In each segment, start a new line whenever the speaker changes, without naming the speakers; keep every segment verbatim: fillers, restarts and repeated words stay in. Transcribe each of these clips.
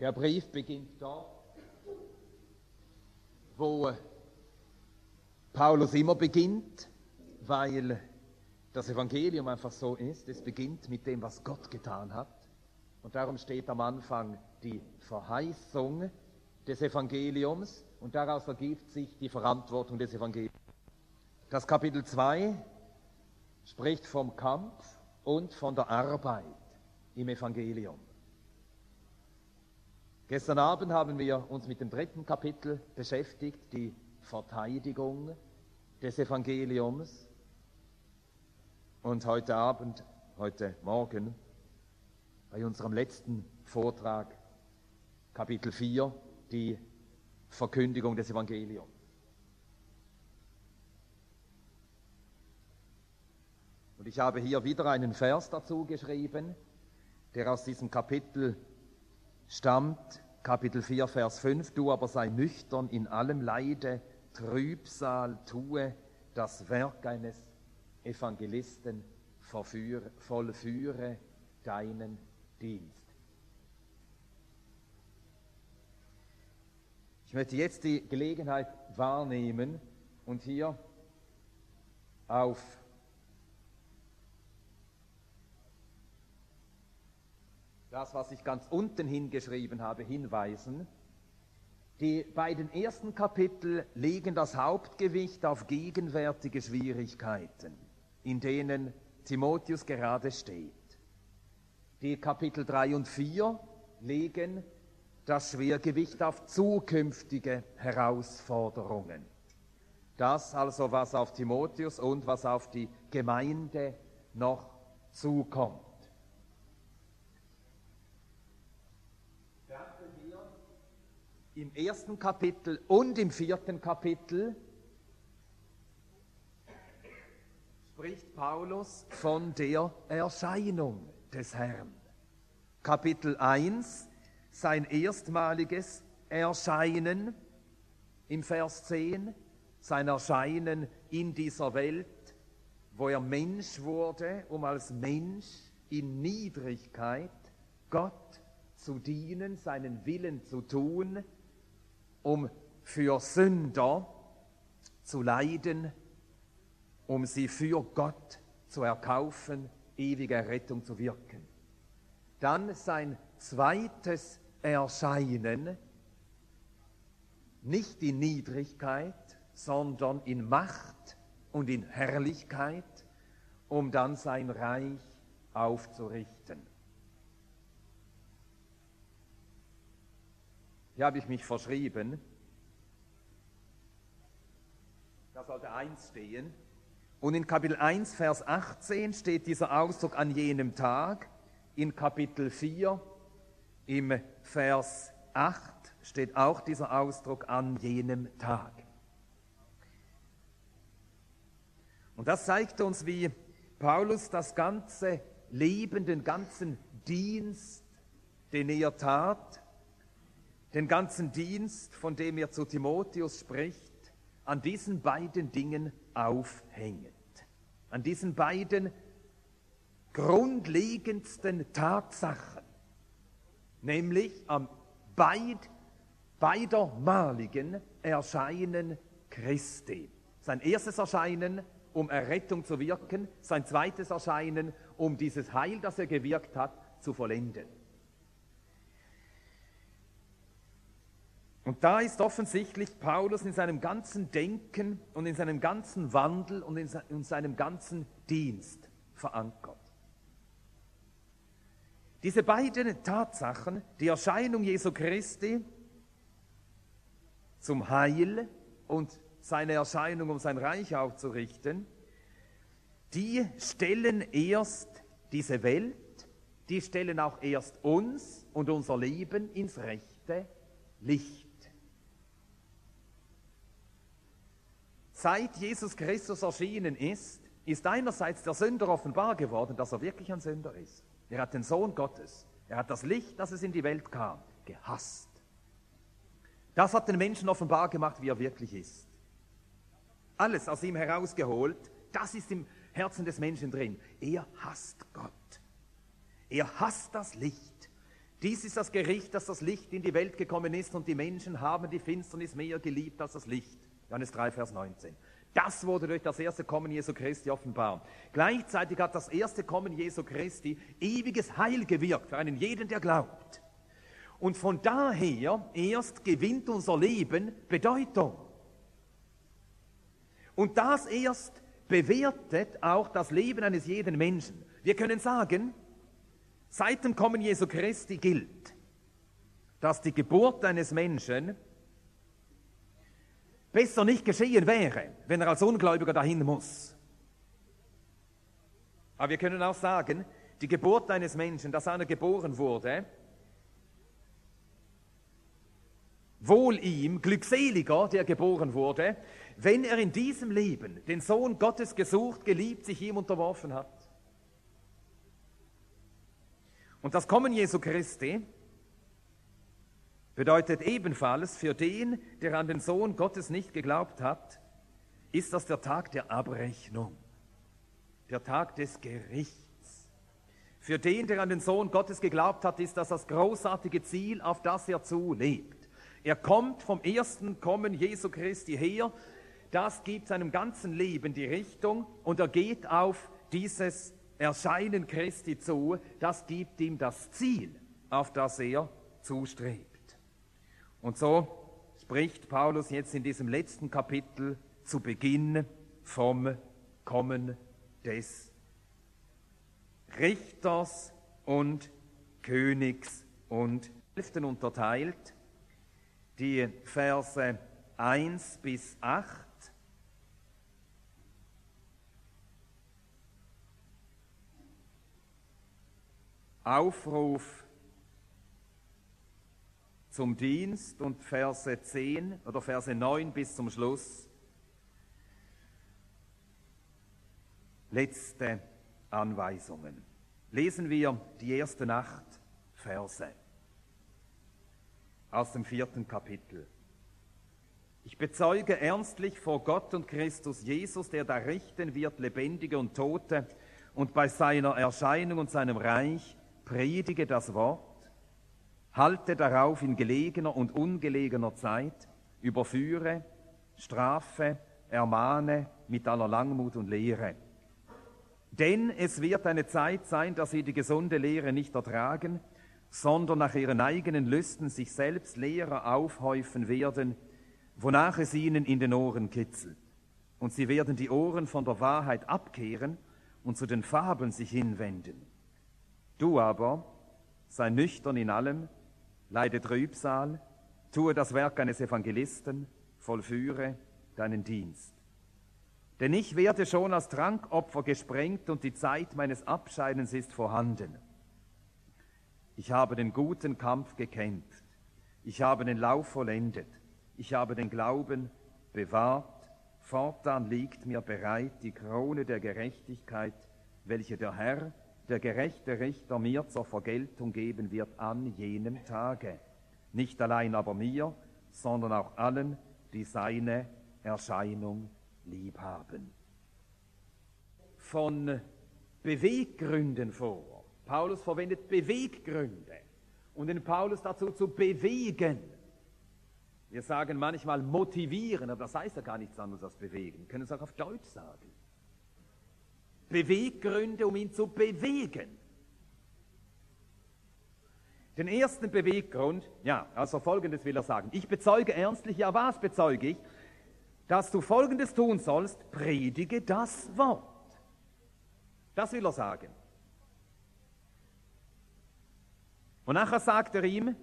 Der Brief beginnt dort, wo Paulus immer beginnt, weil das Evangelium einfach so ist. Es beginnt mit dem, was Gott getan hat. Und darum steht am Anfang die Verheißung des Evangeliums und daraus ergibt sich die Verantwortung des Evangeliums. Das Kapitel zwei spricht vom Kampf und von der Arbeit im Evangelium. Gestern Abend haben wir uns mit dem dritten Kapitel beschäftigt, die Verteidigung des Evangeliums. Und heute Abend, heute Morgen, bei unserem letzten Vortrag, Kapitel vier, die Verkündigung des Evangeliums. Und ich habe hier wieder einen Vers dazu geschrieben, der aus diesem Kapitel stammt, Kapitel vier, Vers fünf, du aber sei nüchtern in allem Leide, Trübsal, tue das Werk eines Evangelisten, verführe, vollführe deinen Dienst. Ich möchte jetzt die Gelegenheit wahrnehmen und hier auf das, was ich ganz unten hingeschrieben habe, hinweisen. Die beiden ersten Kapitel legen das Hauptgewicht auf gegenwärtige Schwierigkeiten, in denen Timotheus gerade steht. Die Kapitel drei und vier legen das Schwergewicht auf zukünftige Herausforderungen. Das also, was auf Timotheus und was auf die Gemeinde noch zukommt. Im ersten Kapitel und im vierten Kapitel spricht Paulus von der Erscheinung des Herrn. Kapitel eins, sein erstmaliges Erscheinen im Vers zehn, sein Erscheinen in dieser Welt, wo er Mensch wurde, um als Mensch in Niedrigkeit Gott zu dienen, seinen Willen zu tun, um für Sünder zu leiden, um sie für Gott zu erkaufen, ewige Rettung zu wirken. Dann sein zweites Erscheinen, nicht in Niedrigkeit, sondern in Macht und in Herrlichkeit, um dann sein Reich aufzurichten. Hier habe ich mich verschrieben. Da sollte eins stehen. Und in Kapitel eins, Vers achtzehn steht dieser Ausdruck an jenem Tag. In Kapitel vier, im Vers acht, steht auch dieser Ausdruck an jenem Tag. Und das zeigt uns, wie Paulus das ganze Leben, den ganzen Dienst, den er tat, den ganzen Dienst, von dem er zu Timotheus spricht, an diesen beiden Dingen aufhängt. An diesen beiden grundlegendsten Tatsachen, nämlich am beid, beidermaligen Erscheinen Christi. Sein erstes Erscheinen, um Errettung zu wirken, sein zweites Erscheinen, um dieses Heil, das er gewirkt hat, zu vollenden. Und da ist offensichtlich Paulus in seinem ganzen Denken und in seinem ganzen Wandel und in seinem ganzen Dienst verankert. Diese beiden Tatsachen, die Erscheinung Jesu Christi zum Heil und seine Erscheinung, um sein Reich aufzurichten, die stellen erst diese Welt, die stellen auch erst uns und unser Leben ins rechte Licht. Seit Jesus Christus erschienen ist, ist einerseits der Sünder offenbar geworden, dass er wirklich ein Sünder ist. Er hat den Sohn Gottes, er hat das Licht, das es in die Welt kam, gehasst. Das hat den Menschen offenbar gemacht, wie er wirklich ist. Alles aus ihm herausgeholt, das ist im Herzen des Menschen drin. Er hasst Gott. Er hasst das Licht. Dies ist das Gericht, dass das Licht in die Welt gekommen ist und die Menschen haben die Finsternis mehr geliebt als das Licht. Johannes drei, Vers neunzehn. Das wurde durch das erste Kommen Jesu Christi offenbar. Gleichzeitig hat das erste Kommen Jesu Christi ewiges Heil gewirkt für einen jeden, der glaubt. Und von daher erst gewinnt unser Leben Bedeutung. Und das erst bewertet auch das Leben eines jeden Menschen. Wir können sagen, seit dem Kommen Jesu Christi gilt, dass die Geburt eines Menschen besser nicht geschehen wäre, wenn er als Ungläubiger dahin muss. Aber wir können auch sagen, die Geburt eines Menschen, dass einer geboren wurde, wohl ihm, glückseliger, der geboren wurde, wenn er in diesem Leben den Sohn Gottes gesucht, geliebt, sich ihm unterworfen hat. Und das Kommen Jesu Christi bedeutet ebenfalls, für den, der an den Sohn Gottes nicht geglaubt hat, ist das der Tag der Abrechnung, der Tag des Gerichts. Für den, der an den Sohn Gottes geglaubt hat, ist das das großartige Ziel, auf das er zulebt. Er kommt vom ersten Kommen Jesu Christi her, das gibt seinem ganzen Leben die Richtung und er geht auf dieses Erscheinen Christi zu, das gibt ihm das Ziel, auf das er zustrebt. Und so spricht Paulus jetzt in diesem letzten Kapitel zu Beginn vom Kommen des Richters und Königs und Hälften unterteilt, die Verse eins bis acht. Aufruf zum Dienst und Verse zehn oder Verse neun bis zum Schluss letzte Anweisungen. Lesen wir die ersten acht Verse aus dem vierten Kapitel. Ich bezeuge ernstlich vor Gott und Christus Jesus, der da richten wird, Lebendige und Tote, und bei seiner Erscheinung und seinem Reich predige das Wort, halte darauf in gelegener und ungelegener Zeit, überführe, strafe, ermahne mit aller Langmut und Lehre. Denn es wird eine Zeit sein, dass sie die gesunde Lehre nicht ertragen, sondern nach ihren eigenen Lüsten sich selbst Lehrer aufhäufen werden, wonach es ihnen in den Ohren kitzelt. Und sie werden die Ohren von der Wahrheit abkehren und zu den Fabeln sich hinwenden. Du aber sei nüchtern in allem, leide Trübsal, tue das Werk eines Evangelisten, vollführe deinen Dienst. Denn ich werde schon als Trankopfer gesprengt und die Zeit meines Abscheidens ist vorhanden. Ich habe den guten Kampf gekämpft, ich habe den Lauf vollendet, ich habe den Glauben bewahrt, fortan liegt mir bereit die Krone der Gerechtigkeit, welche der Herr, der gerechte Richter, mir zur Vergeltung geben wird an jenem Tage. Nicht allein aber mir, sondern auch allen, die seine Erscheinung lieb haben. Von Beweggründen vor. Paulus verwendet Beweggründe, um den Paulus dazu zu bewegen. Wir sagen manchmal motivieren, aber das heißt ja gar nichts anderes als bewegen. Wir können es auch auf Deutsch sagen. Beweggründe, um ihn zu bewegen. Den ersten Beweggrund, ja, also Folgendes will er sagen. Ich bezeuge ernstlich, ja, was bezeuge ich? Dass du Folgendes tun sollst, predige das Wort. Das will er sagen. Und nachher sagt er ihm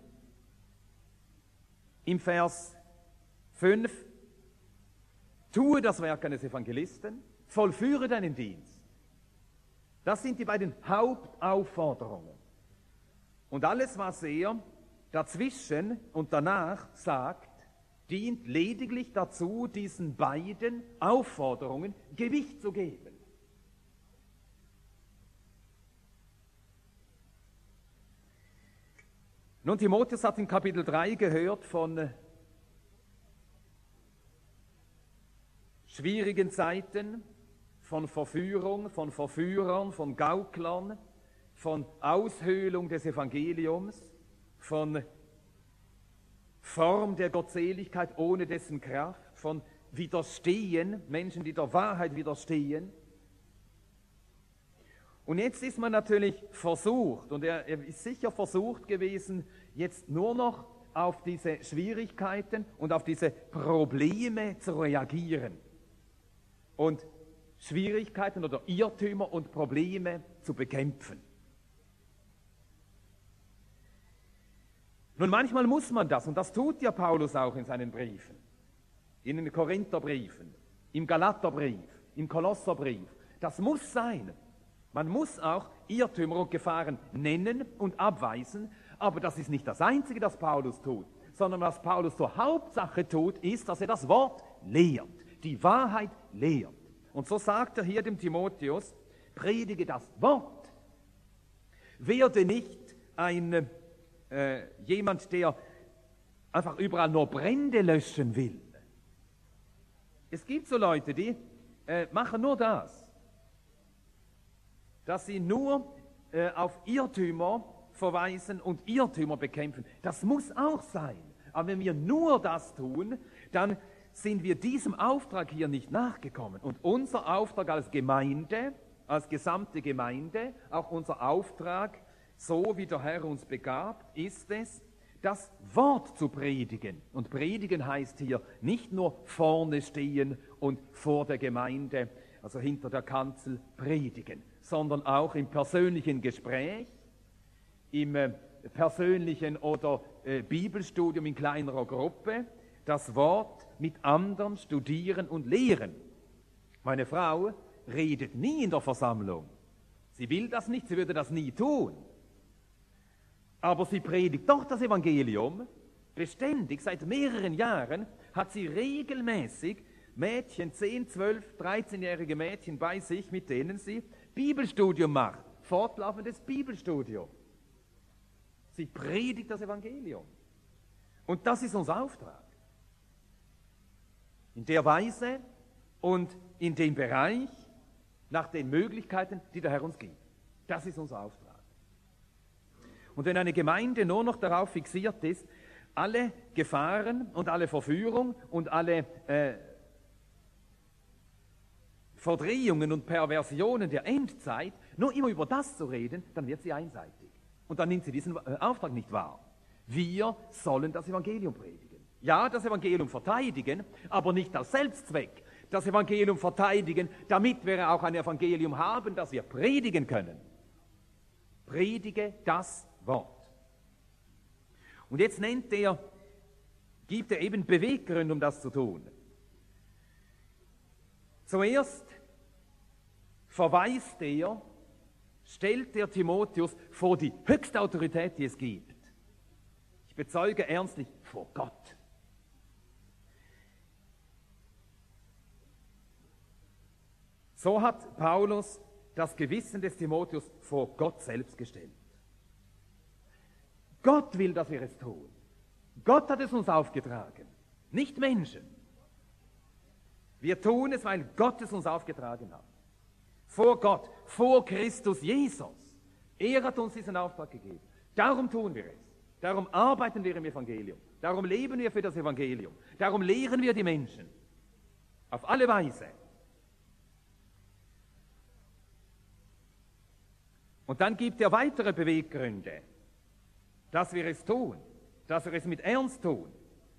im Vers fünf, tue das Werk eines Evangelisten, vollführe deinen Dienst. Das sind die beiden Hauptaufforderungen. Und alles, was er dazwischen und danach sagt, dient lediglich dazu, diesen beiden Aufforderungen Gewicht zu geben. Nun, Timotheus hat in Kapitel drei gehört von schwierigen Zeiten, von Verführung, von Verführern, von Gauklern, von Aushöhlung des Evangeliums. von Form der Gottseligkeit ohne dessen Kraft, von Widerstehen, Menschen, die der Wahrheit widerstehen. Und jetzt ist man natürlich versucht, und er, er ist sicher versucht gewesen, jetzt nur noch auf diese Schwierigkeiten und auf diese Probleme zu reagieren und Schwierigkeiten oder Irrtümer und Probleme zu bekämpfen. Nun, manchmal muss man das, und das tut ja Paulus auch in seinen Briefen, in den Korintherbriefen, im Galaterbrief, im Kolosserbrief. Das muss sein. Man muss auch Irrtümer und Gefahren nennen und abweisen, aber das ist nicht das Einzige, das Paulus tut, sondern was Paulus zur Hauptsache tut, ist, dass er das Wort lehrt, die Wahrheit lehrt. Und so sagt er hier dem Timotheus, predige das Wort. Werde nicht ein äh, jemand, der einfach überall nur Brände löschen will. Es gibt so Leute, die äh, machen nur das, dass sie nur äh, auf Irrtümer verweisen und Irrtümer bekämpfen. Das muss auch sein. Aber wenn wir nur das tun, dann sind wir diesem Auftrag hier nicht nachgekommen. Und unser Auftrag als Gemeinde, als gesamte Gemeinde, auch unser Auftrag, so wie der Herr uns begabt, ist es, das Wort zu predigen. Und predigen heißt hier nicht nur vorne stehen und vor der Gemeinde, also hinter der Kanzel predigen, sondern auch im persönlichen Gespräch, im äh, persönlichen oder äh, Bibelstudium in kleinerer Gruppe, das Wort mit anderen studieren und lehren. Meine Frau redet nie in der Versammlung. Sie will das nicht, sie würde das nie tun. Aber sie predigt doch das Evangelium, beständig, seit mehreren Jahren hat sie regelmäßig Mädchen, zehn, zwölf, dreizehnjährige Mädchen bei sich, mit denen sie Bibelstudium macht, fortlaufendes Bibelstudium. Sie predigt das Evangelium. Und das ist unser Auftrag. In der Weise und in dem Bereich, nach den Möglichkeiten, die der Herr uns gibt. Das ist unser Auftrag. Und wenn eine Gemeinde nur noch darauf fixiert ist, alle Gefahren und alle Verführung und alle äh, Verdrehungen und Perversionen der Endzeit, nur immer über das zu reden, dann wird sie einseitig. Und dann nimmt sie diesen äh, Auftrag nicht wahr. Wir sollen das Evangelium predigen. Ja, das Evangelium verteidigen, aber nicht als Selbstzweck. Das Evangelium verteidigen, damit wir auch ein Evangelium haben, das wir predigen können. Predige das Wort. Und jetzt nennt er, gibt er eben Beweggründe, um das zu tun. Zuerst verweist er, stellt der Timotheus vor die höchste Autorität, die es gibt. Ich bezeuge ernstlich vor Gott. So hat Paulus das Gewissen des Timotheus vor Gott selbst gestellt. Gott will, dass wir es tun. Gott hat es uns aufgetragen, nicht Menschen. Wir tun es, weil Gott es uns aufgetragen hat. Vor Gott, vor Christus Jesus. Er hat uns diesen Auftrag gegeben. Darum tun wir es. Darum arbeiten wir im Evangelium. Darum leben wir für das Evangelium. Darum lehren wir die Menschen. Auf alle Weise. Und dann gibt er weitere Beweggründe, dass wir es tun, dass wir es mit Ernst tun.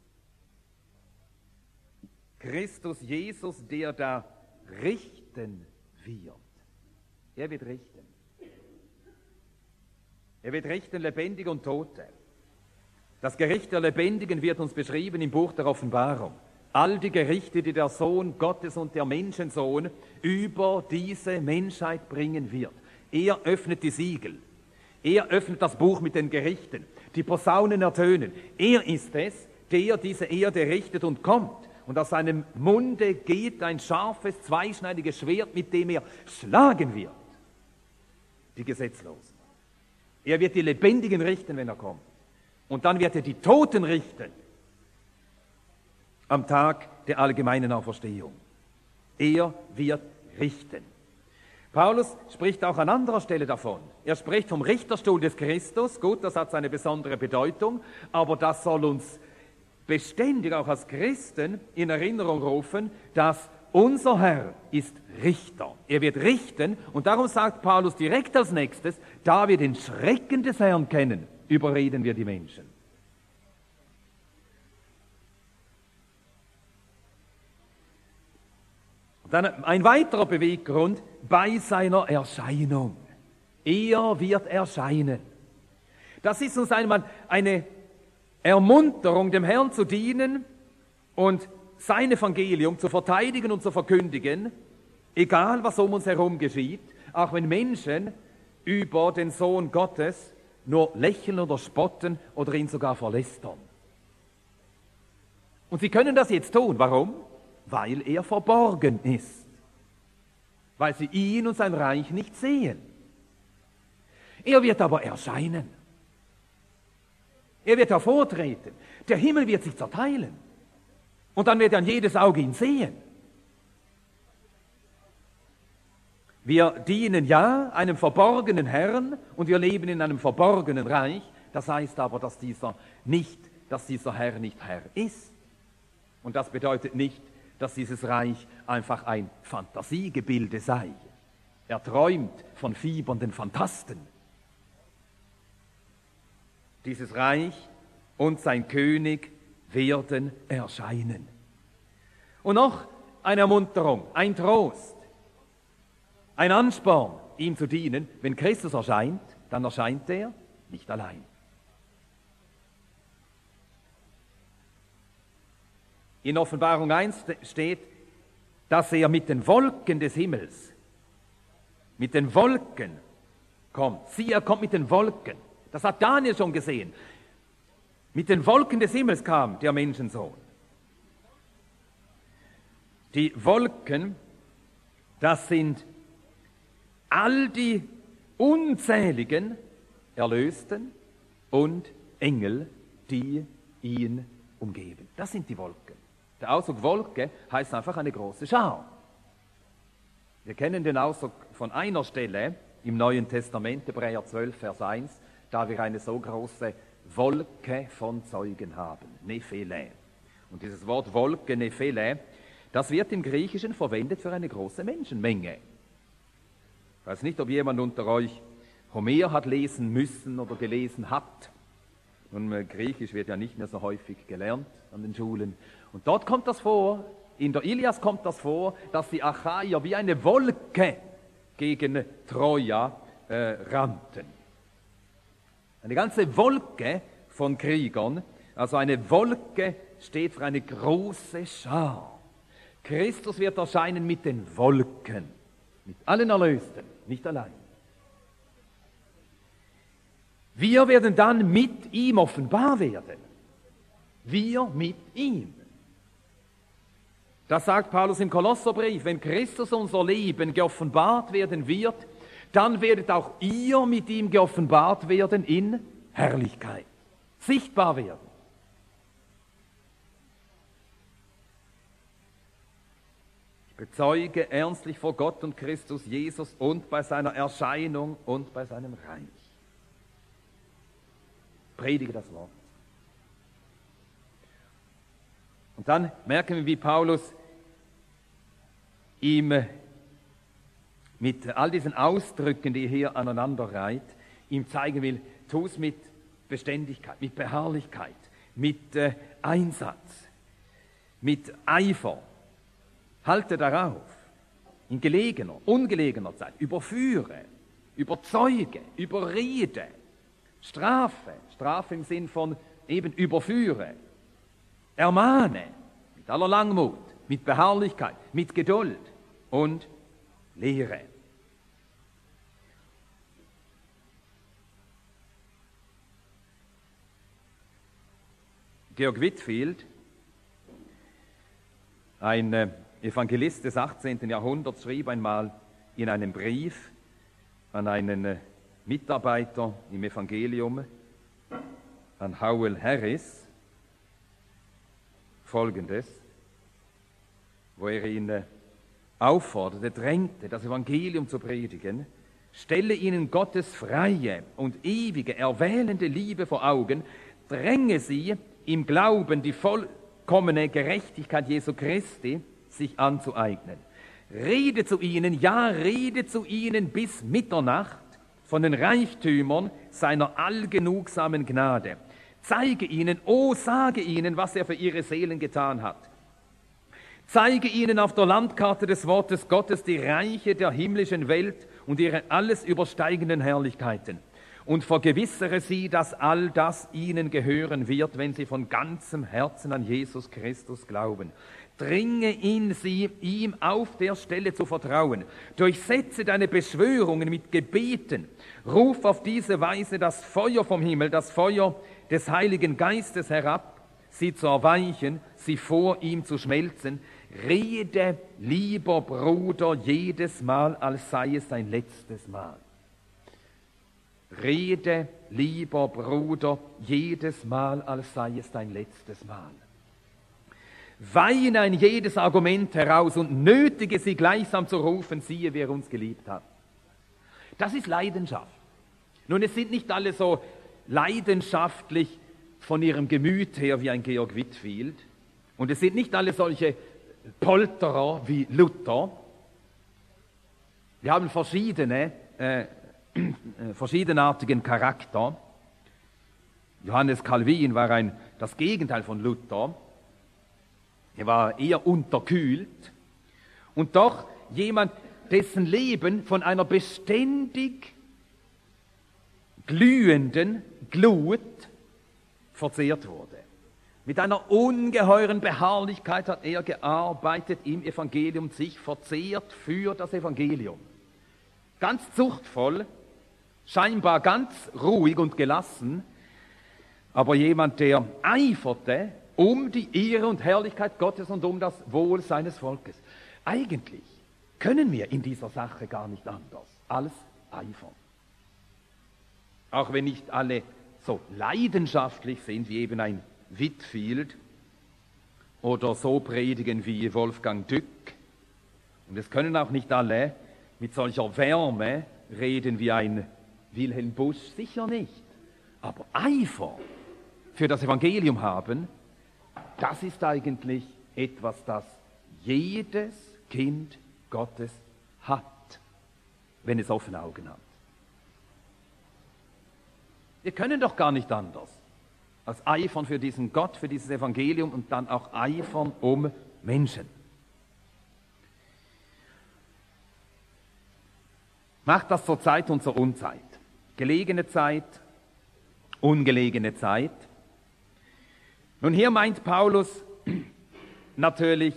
Christus Jesus, der da richten wird. Er wird richten. Er wird richten Lebendige und Tote. Das Gericht der Lebendigen wird uns beschrieben im Buch der Offenbarung. All die Gerichte, die der Sohn Gottes und der Menschensohn über diese Menschheit bringen wird. Er öffnet die Siegel. Er öffnet das Buch mit den Gerichten. Die Posaunen ertönen. Er ist es, der diese Erde richtet und kommt. Und aus seinem Munde geht ein scharfes, zweischneidiges Schwert, mit dem er schlagen wird. Die Gesetzlosen. Er wird die Lebendigen richten, wenn er kommt. Und dann wird er die Toten richten. Am Tag der allgemeinen Auferstehung. Er wird richten. Paulus spricht auch an anderer Stelle davon. Er spricht vom Richterstuhl des Christus. Gut, das hat seine besondere Bedeutung, aber das soll uns beständig auch als Christen in Erinnerung rufen, dass unser Herr ist Richter. Er wird richten und darum sagt Paulus direkt als nächstes, da wir den Schrecken des Herrn kennen, überreden wir die Menschen. Dann ein weiterer Beweggrund bei seiner Erscheinung. Er wird erscheinen. Das ist uns einmal eine Ermunterung, dem Herrn zu dienen und sein Evangelium zu verteidigen und zu verkündigen, egal was um uns herum geschieht, auch wenn Menschen über den Sohn Gottes nur lächeln oder spotten oder ihn sogar verlästern. Und sie können das jetzt tun. Warum? Weil er verborgen ist. Weil sie ihn und sein Reich nicht sehen. Er wird aber erscheinen. Er wird hervortreten. Der Himmel wird sich zerteilen. Und dann wird dann jedes Auge ihn sehen. Wir dienen ja einem verborgenen Herrn und wir leben in einem verborgenen Reich. Das heißt aber, dass dieser, nicht, dass dieser Herr nicht Herr ist. Und das bedeutet nicht, dass dieses Reich einfach ein Fantasiegebilde sei. Er träumt von fiebernden Phantasten. Dieses Reich und sein König werden erscheinen. Und noch eine Ermunterung, ein Trost, ein Ansporn, ihm zu dienen. Wenn Christus erscheint, dann erscheint er nicht allein. In Offenbarung eins steht, dass er mit den Wolken des Himmels, mit den Wolken kommt. Sieh, er kommt mit den Wolken. Das hat Daniel schon gesehen. Mit den Wolken des Himmels kam der Menschensohn. Die Wolken, das sind all die unzähligen Erlösten und Engel, die ihn umgeben. Das sind die Wolken. Der Ausdruck Wolke heißt einfach eine große Schar. Wir kennen den Ausdruck von einer Stelle im Neuen Testament, Hebräer zwölf, Vers eins, da wir eine so große Wolke von Zeugen haben, Nephele. Und dieses Wort Wolke, Nephele, das wird im Griechischen verwendet für eine große Menschenmenge. Ich weiß nicht, ob jemand unter euch Homer hat lesen müssen oder gelesen hat. Nun, Griechisch wird ja nicht mehr so häufig gelernt an den Schulen. Und dort kommt das vor, in der Ilias kommt das vor, dass die Achaier wie eine Wolke gegen Troja äh, rannten. Eine ganze Wolke von Kriegern, also eine Wolke steht für eine große Schar. Christus wird erscheinen mit den Wolken, mit allen Erlösten, nicht allein. Wir werden dann mit ihm offenbar werden. Wir mit ihm. Das sagt Paulus im Kolosserbrief, wenn Christus unser Leben geoffenbart werden wird, dann werdet auch ihr mit ihm geoffenbart werden in Herrlichkeit, sichtbar werden. Ich bezeuge ernstlich vor Gott und Christus Jesus und bei seiner Erscheinung und bei seinem Reich. Predige das Wort. Und dann merken wir, wie Paulus ihm mit all diesen Ausdrücken, die er hier aneinander reiht, ihm zeigen will, tu es mit Beständigkeit, mit Beharrlichkeit, mit äh, Einsatz, mit Eifer. Halte darauf, in gelegener, ungelegener Zeit, überführe, überzeuge, überrede, strafe, Strafe im Sinn von eben überführe, ermahne, mit aller Langmut, mit Beharrlichkeit, mit Geduld und Lehre. Georg Whitefield, ein Evangelist des achtzehnten Jahrhunderts, schrieb einmal in einem Brief an einen Mitarbeiter im Evangelium, an Howell Harris, Folgendes, wo er ihn aufforderte, drängte, das Evangelium zu predigen, stelle ihnen Gottes freie und ewige, erwählende Liebe vor Augen, dränge sie im Glauben die vollkommene Gerechtigkeit Jesu Christi sich anzueignen. Rede zu ihnen, ja, rede zu ihnen bis Mitternacht von den Reichtümern seiner allgenugsamen Gnade. Zeige ihnen, oh, sage ihnen, was er für ihre Seelen getan hat. Zeige ihnen auf der Landkarte des Wortes Gottes die Reiche der himmlischen Welt und ihre alles übersteigenden Herrlichkeiten. Und vergewissere sie, dass all das ihnen gehören wird, wenn sie von ganzem Herzen an Jesus Christus glauben. Dringe in sie, ihm auf der Stelle zu vertrauen. Durchsetze deine Beschwörungen mit Gebeten. Ruf auf diese Weise das Feuer vom Himmel, das Feuer des Heiligen Geistes herab, sie zu erweichen, sie vor ihm zu schmelzen. Rede, lieber Bruder, jedes Mal, als sei es dein letztes Mal. Rede, lieber Bruder, jedes Mal, als sei es dein letztes Mal. Weine ein jedes Argument heraus und nötige sie gleichsam zu rufen, siehe, wer uns geliebt hat. Das ist Leidenschaft. Nun, es sind nicht alle so leidenschaftlich von ihrem Gemüt her wie ein Georg Whitefield. Und es sind nicht alle solche Polterer wie Luther. Wir haben verschiedene, äh, verschiedenartigen Charakter. Johannes Calvin war ein, das Gegenteil von Luther. Er war eher unterkühlt. Und doch jemand, dessen Leben von einer beständig glühenden Glut verzehrt wurde. Mit einer ungeheuren Beharrlichkeit hat er gearbeitet im Evangelium, sich verzehrt für das Evangelium. Ganz zuchtvoll, scheinbar ganz ruhig und gelassen, aber jemand, der eiferte um die Ehre und Herrlichkeit Gottes und um das Wohl seines Volkes. Eigentlich können wir in dieser Sache gar nicht anders als eifern. Auch wenn nicht alle so leidenschaftlich sind wie eben ein Whitefield oder so predigen wie Wolfgang Dück. Und es können auch nicht alle mit solcher Wärme reden wie ein Wilhelm Busch, sicher nicht. Aber Eifer für das Evangelium haben, das ist eigentlich etwas, das jedes Kind Gottes hat, wenn es offene Augen hat. Wir können doch gar nicht anders als eifern für diesen Gott, für dieses Evangelium und dann auch eifern um Menschen. Macht das zur Zeit und zur Unzeit. Gelegene Zeit, ungelegene Zeit. Nun, hier meint Paulus natürlich,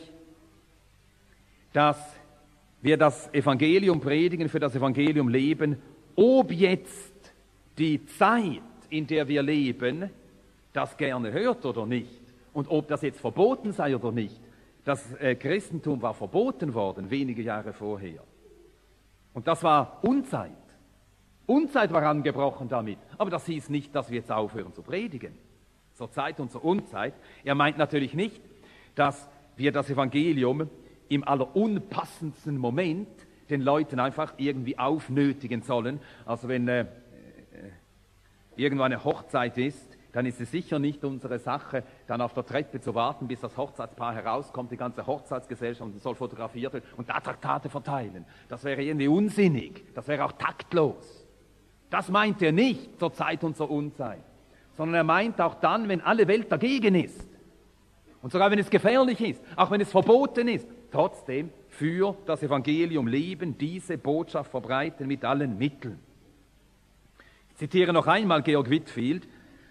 dass wir das Evangelium predigen, für das Evangelium leben, ob jetzt die Zeit, in der wir leben, das gerne hört oder nicht, und ob das jetzt verboten sei oder nicht. Das äh, Christentum war verboten worden, wenige Jahre vorher. Und das war Unzeit. Unzeit war angebrochen damit. Aber das hieß nicht, dass wir jetzt aufhören zu predigen. Zur Zeit und zur Unzeit. Er meint natürlich nicht, dass wir das Evangelium im allerunpassendsten Moment den Leuten einfach irgendwie aufnötigen sollen. Also wenn äh, irgendwo eine Hochzeit ist, dann ist es sicher nicht unsere Sache, dann auf der Treppe zu warten, bis das Hochzeitspaar herauskommt, die ganze Hochzeitsgesellschaft soll fotografiert werden und da Traktate verteilen. Das wäre irgendwie unsinnig, das wäre auch taktlos. Das meint er nicht zur Zeit und zur Unzeit, sondern er meint auch dann, wenn alle Welt dagegen ist und sogar wenn es gefährlich ist, auch wenn es verboten ist, trotzdem für das Evangelium leben, diese Botschaft verbreiten mit allen Mitteln. Ich zitiere noch einmal Georg Whitefield.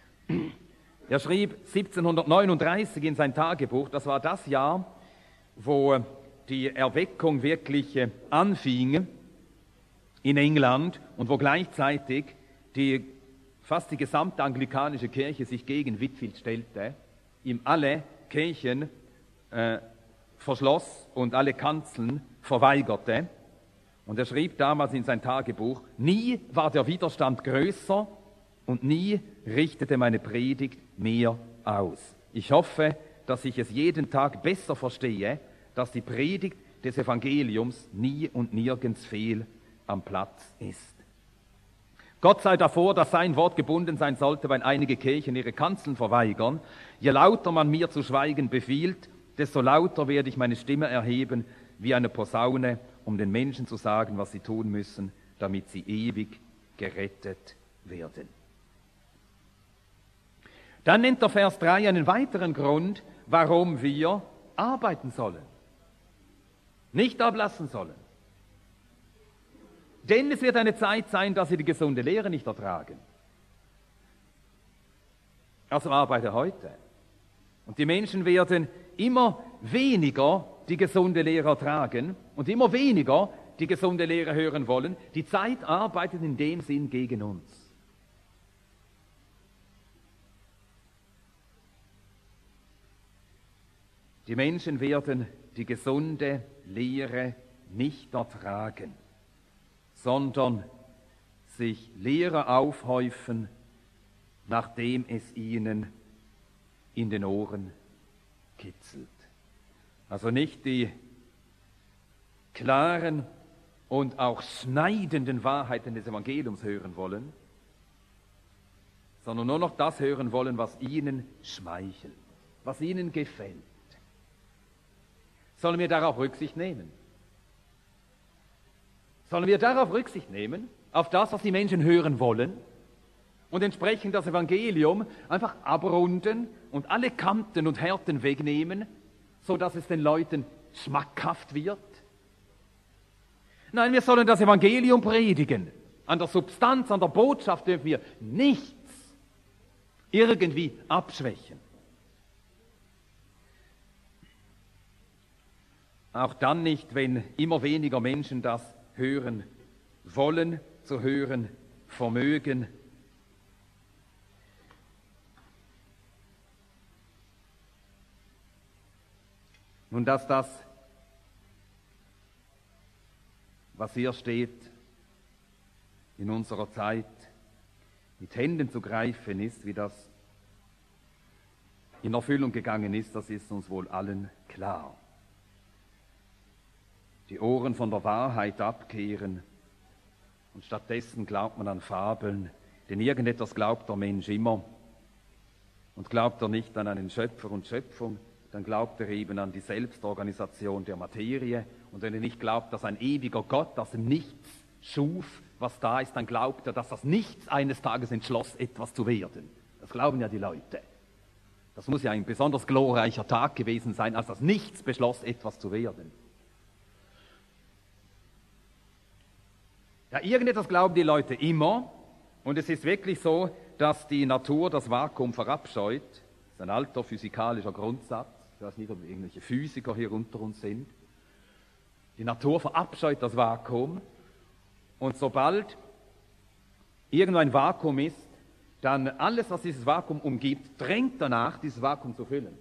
Er schrieb siebzehnhundertneununddreißig in sein Tagebuch, das war das Jahr, wo die Erweckung wirklich anfing in England und wo gleichzeitig die, fast die gesamte anglikanische Kirche sich gegen Whitefield stellte, ihm alle Kirchen äh, verschloss und alle Kanzeln verweigerte. Und er schrieb damals in sein Tagebuch, nie war der Widerstand größer und nie richtete meine Predigt mehr aus. Ich hoffe, dass ich es jeden Tag besser verstehe, dass die Predigt des Evangeliums nie und nirgends fehl am Platz ist. Gott sei davor, dass sein Wort gebunden sein sollte, weil einige Kirchen ihre Kanzeln verweigern. Je lauter man mir zu schweigen befiehlt, desto lauter werde ich meine Stimme erheben, wie eine Posaune, um den Menschen zu sagen, was sie tun müssen, damit sie ewig gerettet werden. Dann nennt der Vers drei einen weiteren Grund, warum wir arbeiten sollen, nicht ablassen sollen. Denn es wird eine Zeit sein, dass sie die gesunde Lehre nicht ertragen. Also arbeite heute. Und die Menschen werden immer weniger die gesunde Lehre ertragen und immer weniger die gesunde Lehre hören wollen. Die Zeit arbeitet in dem Sinn gegen uns. Die Menschen werden die gesunde Lehre nicht ertragen, sondern sich Lehrer aufhäufen, nachdem es ihnen in den Ohren kitzelt. Also nicht die klaren und auch schneidenden Wahrheiten des Evangeliums hören wollen, sondern nur noch das hören wollen, was ihnen schmeichelt, was ihnen gefällt. Sollen wir darauf Rücksicht nehmen? Sollen wir darauf Rücksicht nehmen, auf das, was die Menschen hören wollen und entsprechend das Evangelium einfach abrunden und alle Kanten und Härten wegnehmen, sodass es den Leuten schmackhaft wird? Nein, wir sollen das Evangelium predigen. An der Substanz, an der Botschaft dürfen wir nichts irgendwie abschwächen. Auch dann nicht, wenn immer weniger Menschen das hören wollen, zu hören vermögen. Nun, dass das, was hier steht, in unserer Zeit mit Händen zu greifen ist, wie das in Erfüllung gegangen ist, das ist uns wohl allen klar. Die Ohren von der Wahrheit abkehren und stattdessen glaubt man an Fabeln, denn irgendetwas glaubt der Mensch immer. Und glaubt er nicht an einen Schöpfer und Schöpfung, dann glaubt er eben an die Selbstorganisation der Materie. Und wenn er nicht glaubt, dass ein ewiger Gott aus dem Nichts schuf, was da ist, dann glaubt er, dass das Nichts eines Tages entschloss, etwas zu werden. Das glauben ja die Leute. Das muss ja ein besonders glorreicher Tag gewesen sein, als das Nichts beschloss, etwas zu werden. Ja, irgendetwas glauben die Leute immer, und es ist wirklich so, dass die Natur das Vakuum verabscheut. Das ist ein alter physikalischer Grundsatz. Ich weiß nicht, ob irgendwelche Physiker hier unter uns sind. Die Natur verabscheut das Vakuum, und sobald irgendwo ein Vakuum ist, dann alles, was dieses Vakuum umgibt, drängt danach, dieses Vakuum zu füllen.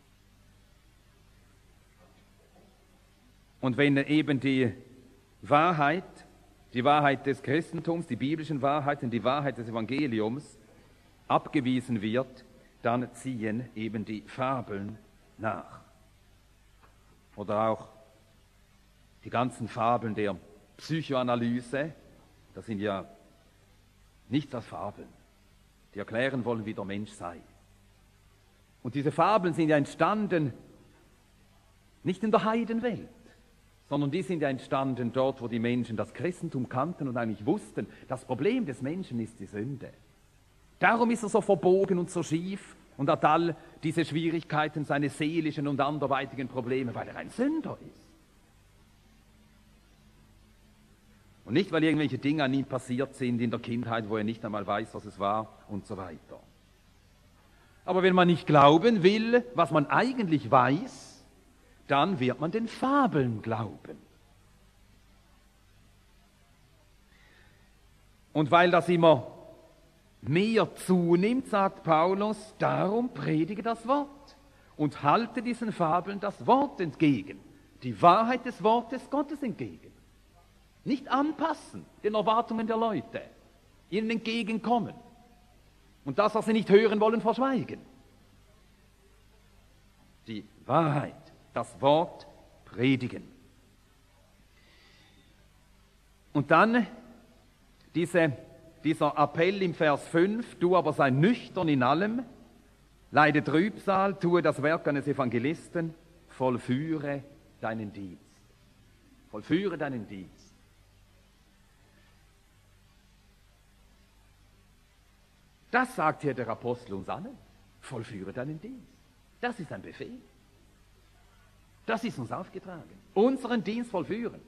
Und wenn eben die Wahrheit, die Wahrheit des Christentums, die biblischen Wahrheiten, die Wahrheit des Evangeliums abgewiesen wird, dann ziehen eben die Fabeln nach. Oder auch die ganzen Fabeln der Psychoanalyse, das sind ja nichts als Fabeln, die erklären wollen, wie der Mensch sei. Und diese Fabeln sind ja entstanden nicht in der Heidenwelt, sondern die sind ja entstanden dort, wo die Menschen das Christentum kannten und eigentlich wussten, das Problem des Menschen ist die Sünde. Darum ist er so verbogen und so schief und hat all diese Schwierigkeiten, seine seelischen und anderweitigen Probleme, weil er ein Sünder ist. Und nicht, weil irgendwelche Dinge an ihm passiert sind in der Kindheit, wo er nicht einmal weiß, was es war und so weiter. Aber wenn man nicht glauben will, was man eigentlich weiß, dann wird man den Fabeln glauben. Und weil das immer mehr zunimmt, sagt Paulus, darum predige das Wort und halte diesen Fabeln das Wort entgegen, die Wahrheit des Wortes Gottes entgegen. Nicht anpassen den Erwartungen der Leute, ihnen entgegenkommen und das, was sie nicht hören wollen, verschweigen. Die Wahrheit, das Wort predigen. Und dann diese, dieser Appell im Vers fünf, du aber sei nüchtern in allem, leide Trübsal, tue das Werk eines Evangelisten, vollführe deinen Dienst. Vollführe deinen Dienst. Das sagt hier der Apostel uns allen. Vollführe deinen Dienst. Das ist ein Befehl. Das ist uns aufgetragen. Unseren Dienst vollführen.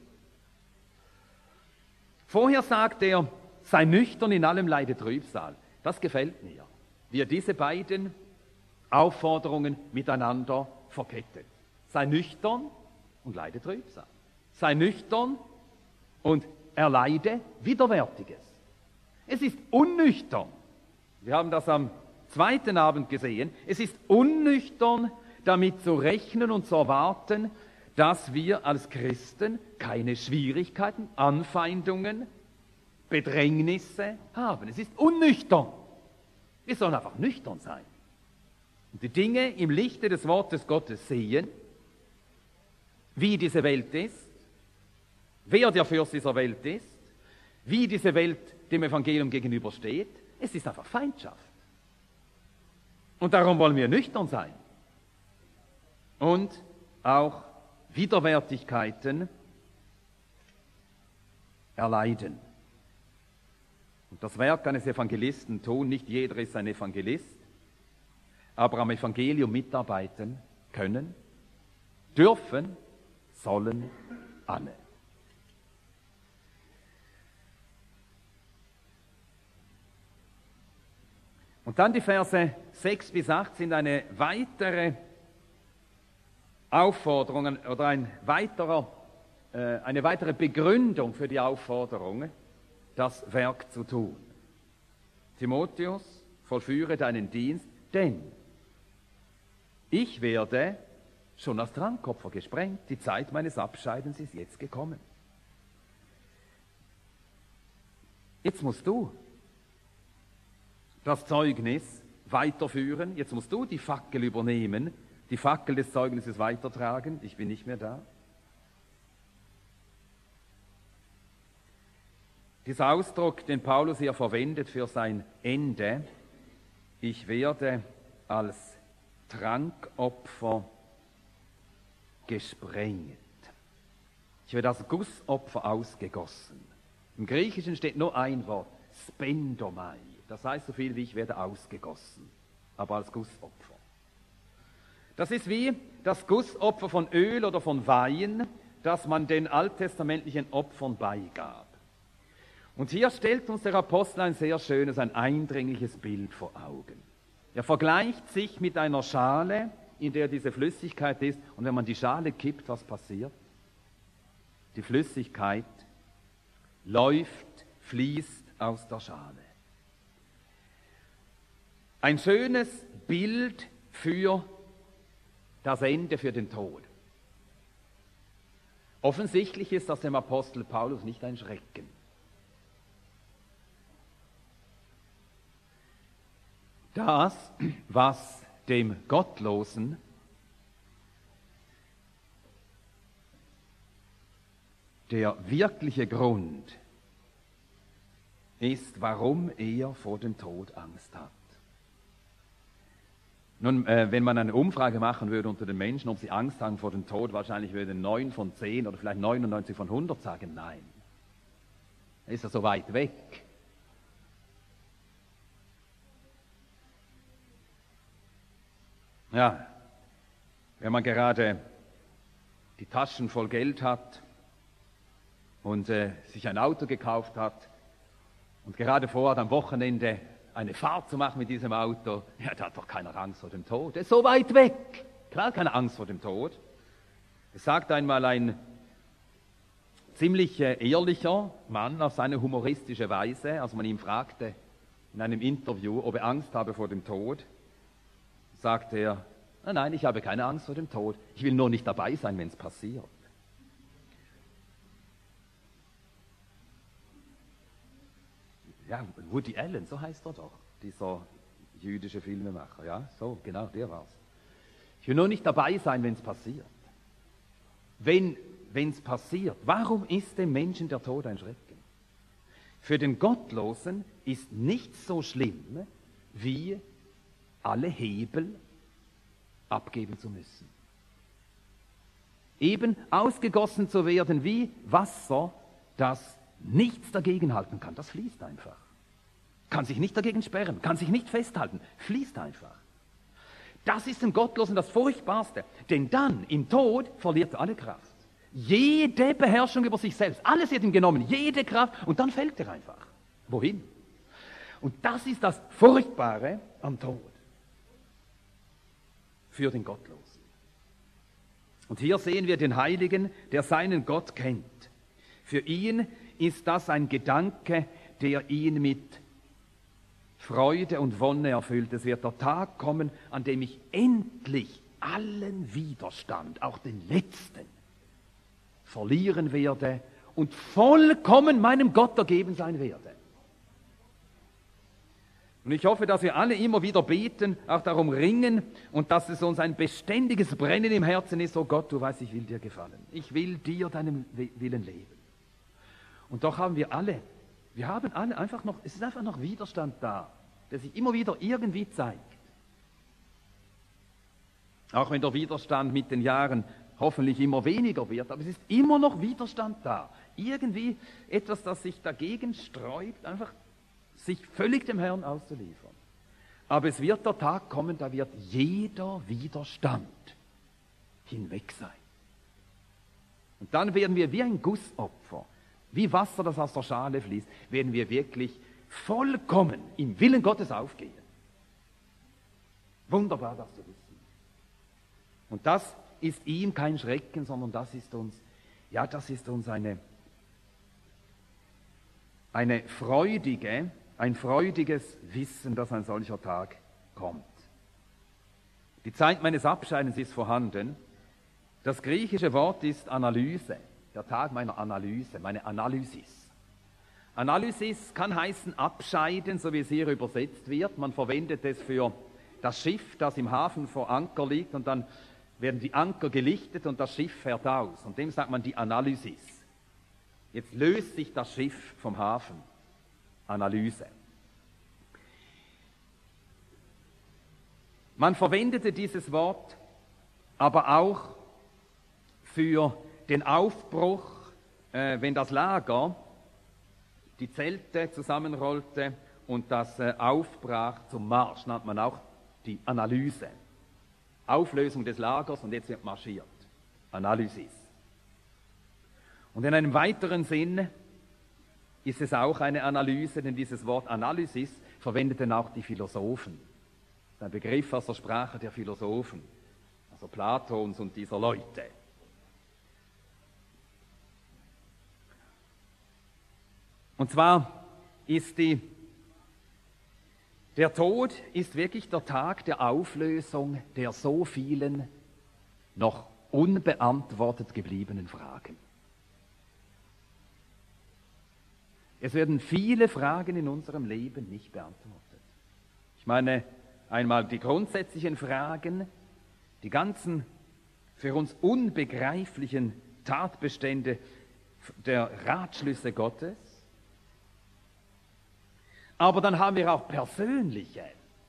Vorher sagt er, sei nüchtern in allem, leide Trübsal. Das gefällt mir. Wie er diese beiden Aufforderungen miteinander verkettet. Sei nüchtern und leide Trübsal. Sei nüchtern und erleide Widerwärtiges. Es ist unnüchtern. Wir haben das am zweiten Abend gesehen. Es ist unnüchtern, damit zu rechnen und zu erwarten, dass wir als Christen keine Schwierigkeiten, Anfeindungen, Bedrängnisse haben. Es ist unnüchtern. Wir sollen einfach nüchtern sein. Und die Dinge im Lichte des Wortes Gottes sehen, wie diese Welt ist, wer der Fürst dieser Welt ist, wie diese Welt dem Evangelium gegenübersteht. Es ist einfach Feindschaft. Und darum wollen wir nüchtern sein. Und auch Widerwärtigkeiten erleiden. Und das Werk eines Evangelisten tun, nicht jeder ist ein Evangelist, aber am Evangelium mitarbeiten können, dürfen, sollen alle. Und dann die Verse sechs bis acht sind eine weitere Aufforderung oder ein weiterer, äh, eine weitere Begründung für die Aufforderung, das Werk zu tun. Timotheus, vollführe deinen Dienst, denn ich werde schon als Trankopfer gesprengt. Die Zeit meines Abscheidens ist jetzt gekommen. Jetzt musst du das Zeugnis weiterführen. Jetzt musst du die Fackel übernehmen, die Fackel des Zeugnisses weitertragen. Ich bin nicht mehr da. Dieser Ausdruck, den Paulus hier verwendet für sein Ende, ich werde als Trankopfer gesprengt. Ich werde als Gussopfer ausgegossen. Im Griechischen steht nur ein Wort, spendomai. Das heißt so viel wie ich werde ausgegossen, aber als Gussopfer. Das ist wie das Gussopfer von Öl oder von Wein, das man den alttestamentlichen Opfern beigab. Und hier stellt uns der Apostel ein sehr schönes, ein eindringliches Bild vor Augen. Er vergleicht sich mit einer Schale, in der diese Flüssigkeit ist. Und wenn man die Schale kippt, was passiert? Die Flüssigkeit läuft, fließt aus der Schale. Ein schönes Bild für das Ende, für den Tod. Offensichtlich ist das dem Apostel Paulus nicht ein Schrecken. Das, was dem Gottlosen der wirkliche Grund ist, warum er vor dem Tod Angst hat. Nun, äh, wenn man eine Umfrage machen würde unter den Menschen, ob sie Angst haben vor dem Tod, wahrscheinlich würden neun von zehn oder vielleicht neunundneunzig von hundert sagen, nein. Er ist ja so weit weg. Ja, wenn man gerade die Taschen voll Geld hat und äh, sich ein Auto gekauft hat und gerade vorhat, am Wochenende eine Fahrt zu machen mit diesem Auto, ja, da hat doch keiner Angst vor dem Tod. Er ist so weit weg. Klar, keine Angst vor dem Tod. Es sagt einmal ein ziemlich äh, ehrlicher Mann auf seine humoristische Weise, als man ihn fragte in einem Interview, ob er Angst habe vor dem Tod, sagt er, nein, nein, ich habe keine Angst vor dem Tod. Ich will nur nicht dabei sein, wenn es passiert. Ja, Woody Allen, so heißt er doch, dieser jüdische Filmemacher. Ja, so, genau, der war's. Ich will nur nicht dabei sein, wenn es passiert. Wenn es passiert, warum ist dem Menschen der Tod ein Schrecken? Für den Gottlosen ist nichts so schlimm, wie alle Hebel abgeben zu müssen. Eben ausgegossen zu werden wie Wasser, das nichts dagegenhalten kann. Das fließt einfach. Kann sich nicht dagegen sperren, kann sich nicht festhalten, fließt einfach. Das ist dem Gottlosen das Furchtbarste, denn dann im Tod verliert er alle Kraft. Jede Beherrschung über sich selbst, alles wird ihm genommen, jede Kraft, und dann fällt er einfach. Wohin? Und das ist das Furchtbare am Tod für den Gottlosen. Und hier sehen wir den Heiligen, der seinen Gott kennt. Für ihn ist das ein Gedanke, der ihn mit Freude und Wonne erfüllt. Es wird der Tag kommen, an dem ich endlich allen Widerstand, auch den letzten, verlieren werde und vollkommen meinem Gott ergeben sein werde. Und ich hoffe, dass wir alle immer wieder beten, auch darum ringen und dass es uns ein beständiges Brennen im Herzen ist. Oh Gott, du weißt, ich will dir gefallen. Ich will dir deinem Willen leben. Und doch haben wir alle, wir haben alle einfach noch, es ist einfach noch Widerstand da, der sich immer wieder irgendwie zeigt. Auch wenn der Widerstand mit den Jahren hoffentlich immer weniger wird, aber es ist immer noch Widerstand da. Irgendwie etwas, das sich dagegen sträubt, einfach sich völlig dem Herrn auszuliefern. Aber es wird der Tag kommen, da wird jeder Widerstand hinweg sein. Und dann werden wir wie ein Gussopfer, wie Wasser, das aus der Schale fließt, werden wir wirklich vollkommen im Willen Gottes aufgehen. Wunderbar, das zu wissen. Und das ist ihm kein Schrecken, sondern das ist uns, ja, das ist uns eine, eine freudige, ein freudiges Wissen, dass ein solcher Tag kommt. Die Zeit meines Abscheidens ist vorhanden. Das griechische Wort ist Analyse, der Tag meiner Analyse, meine Analysis. Analysis kann heißen abscheiden, so wie es hier übersetzt wird. Man verwendet es für das Schiff, das im Hafen vor Anker liegt, und dann werden die Anker gelichtet und das Schiff fährt aus. Und dem sagt man die Analysis. Jetzt löst sich das Schiff vom Hafen. Analyse. Man verwendete dieses Wort aber auch für den Aufbruch, äh, wenn das Lager die Zelte zusammenrollte und das äh, aufbrach zum Marsch, nennt man auch die Analyse. Auflösung des Lagers und jetzt wird marschiert. Analysis. Und in einem weiteren Sinn ist es auch eine Analyse, denn dieses Wort Analysis verwendeten auch die Philosophen. Das ist ein Begriff aus der Sprache der Philosophen, also Platons und dieser Leute. Und zwar ist die, der Tod ist wirklich der Tag der Auflösung der so vielen noch unbeantwortet gebliebenen Fragen. Es werden viele Fragen in unserem Leben nicht beantwortet. Ich meine einmal die grundsätzlichen Fragen, die ganzen für uns unbegreiflichen Tatbestände der Ratschlüsse Gottes. Aber dann haben wir auch persönliche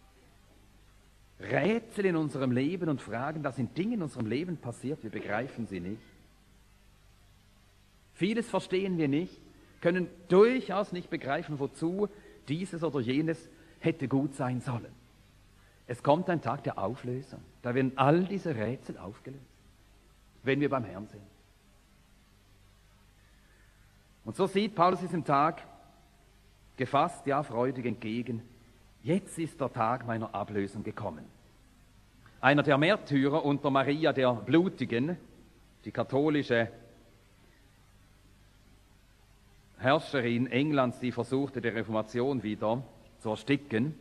Rätsel in unserem Leben und Fragen, da sind Dinge in unserem Leben passiert, wir begreifen sie nicht. Vieles verstehen wir nicht, können durchaus nicht begreifen, wozu dieses oder jenes hätte gut sein sollen. Es kommt ein Tag der Auflösung, da werden all diese Rätsel aufgelöst, wenn wir beim Herrn sind. Und so sieht Paulus diesem Tag gefasst, ja, freudig entgegen. Jetzt ist der Tag meiner Ablösung gekommen. Einer der Märtyrer unter Maria der Blutigen, die katholische Herrscherin Englands, die versuchte, die Reformation wieder zu ersticken,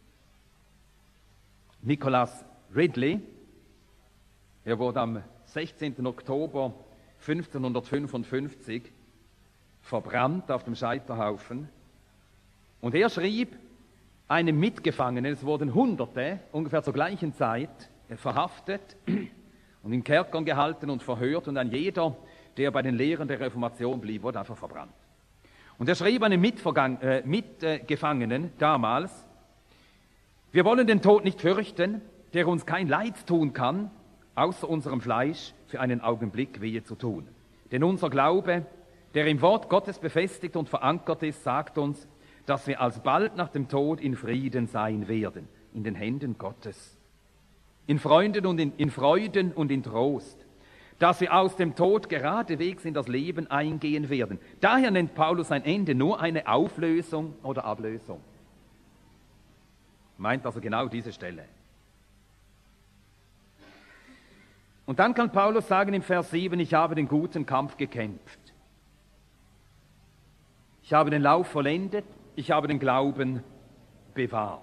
Nicholas Ridley, er wurde am sechzehnten Oktober fünfzehnhundertfünfundfünfzig verbrannt auf dem Scheiterhaufen. Und er schrieb einem Mitgefangenen, es wurden Hunderte ungefähr zur gleichen Zeit verhaftet und in Kerkern gehalten und verhört, und ein jeder, der bei den Lehren der Reformation blieb, wurde einfach verbrannt. Und er schrieb einem Mitvergang- äh, Mitgefangenen damals: Wir wollen den Tod nicht fürchten, der uns kein Leid tun kann, außer unserem Fleisch für einen Augenblick wehe zu tun. Denn unser Glaube, der im Wort Gottes befestigt und verankert ist, sagt uns, dass wir alsbald nach dem Tod in Frieden sein werden, in den Händen Gottes. In Freunden und in, in Freuden und in Trost, dass wir aus dem Tod geradewegs in das Leben eingehen werden. Daher nennt Paulus sein Ende nur eine Auflösung oder Ablösung. Meint also genau diese Stelle. Und dann kann Paulus sagen im Vers sieben, ich habe den guten Kampf gekämpft. Ich habe den Lauf vollendet, ich habe den Glauben bewahrt.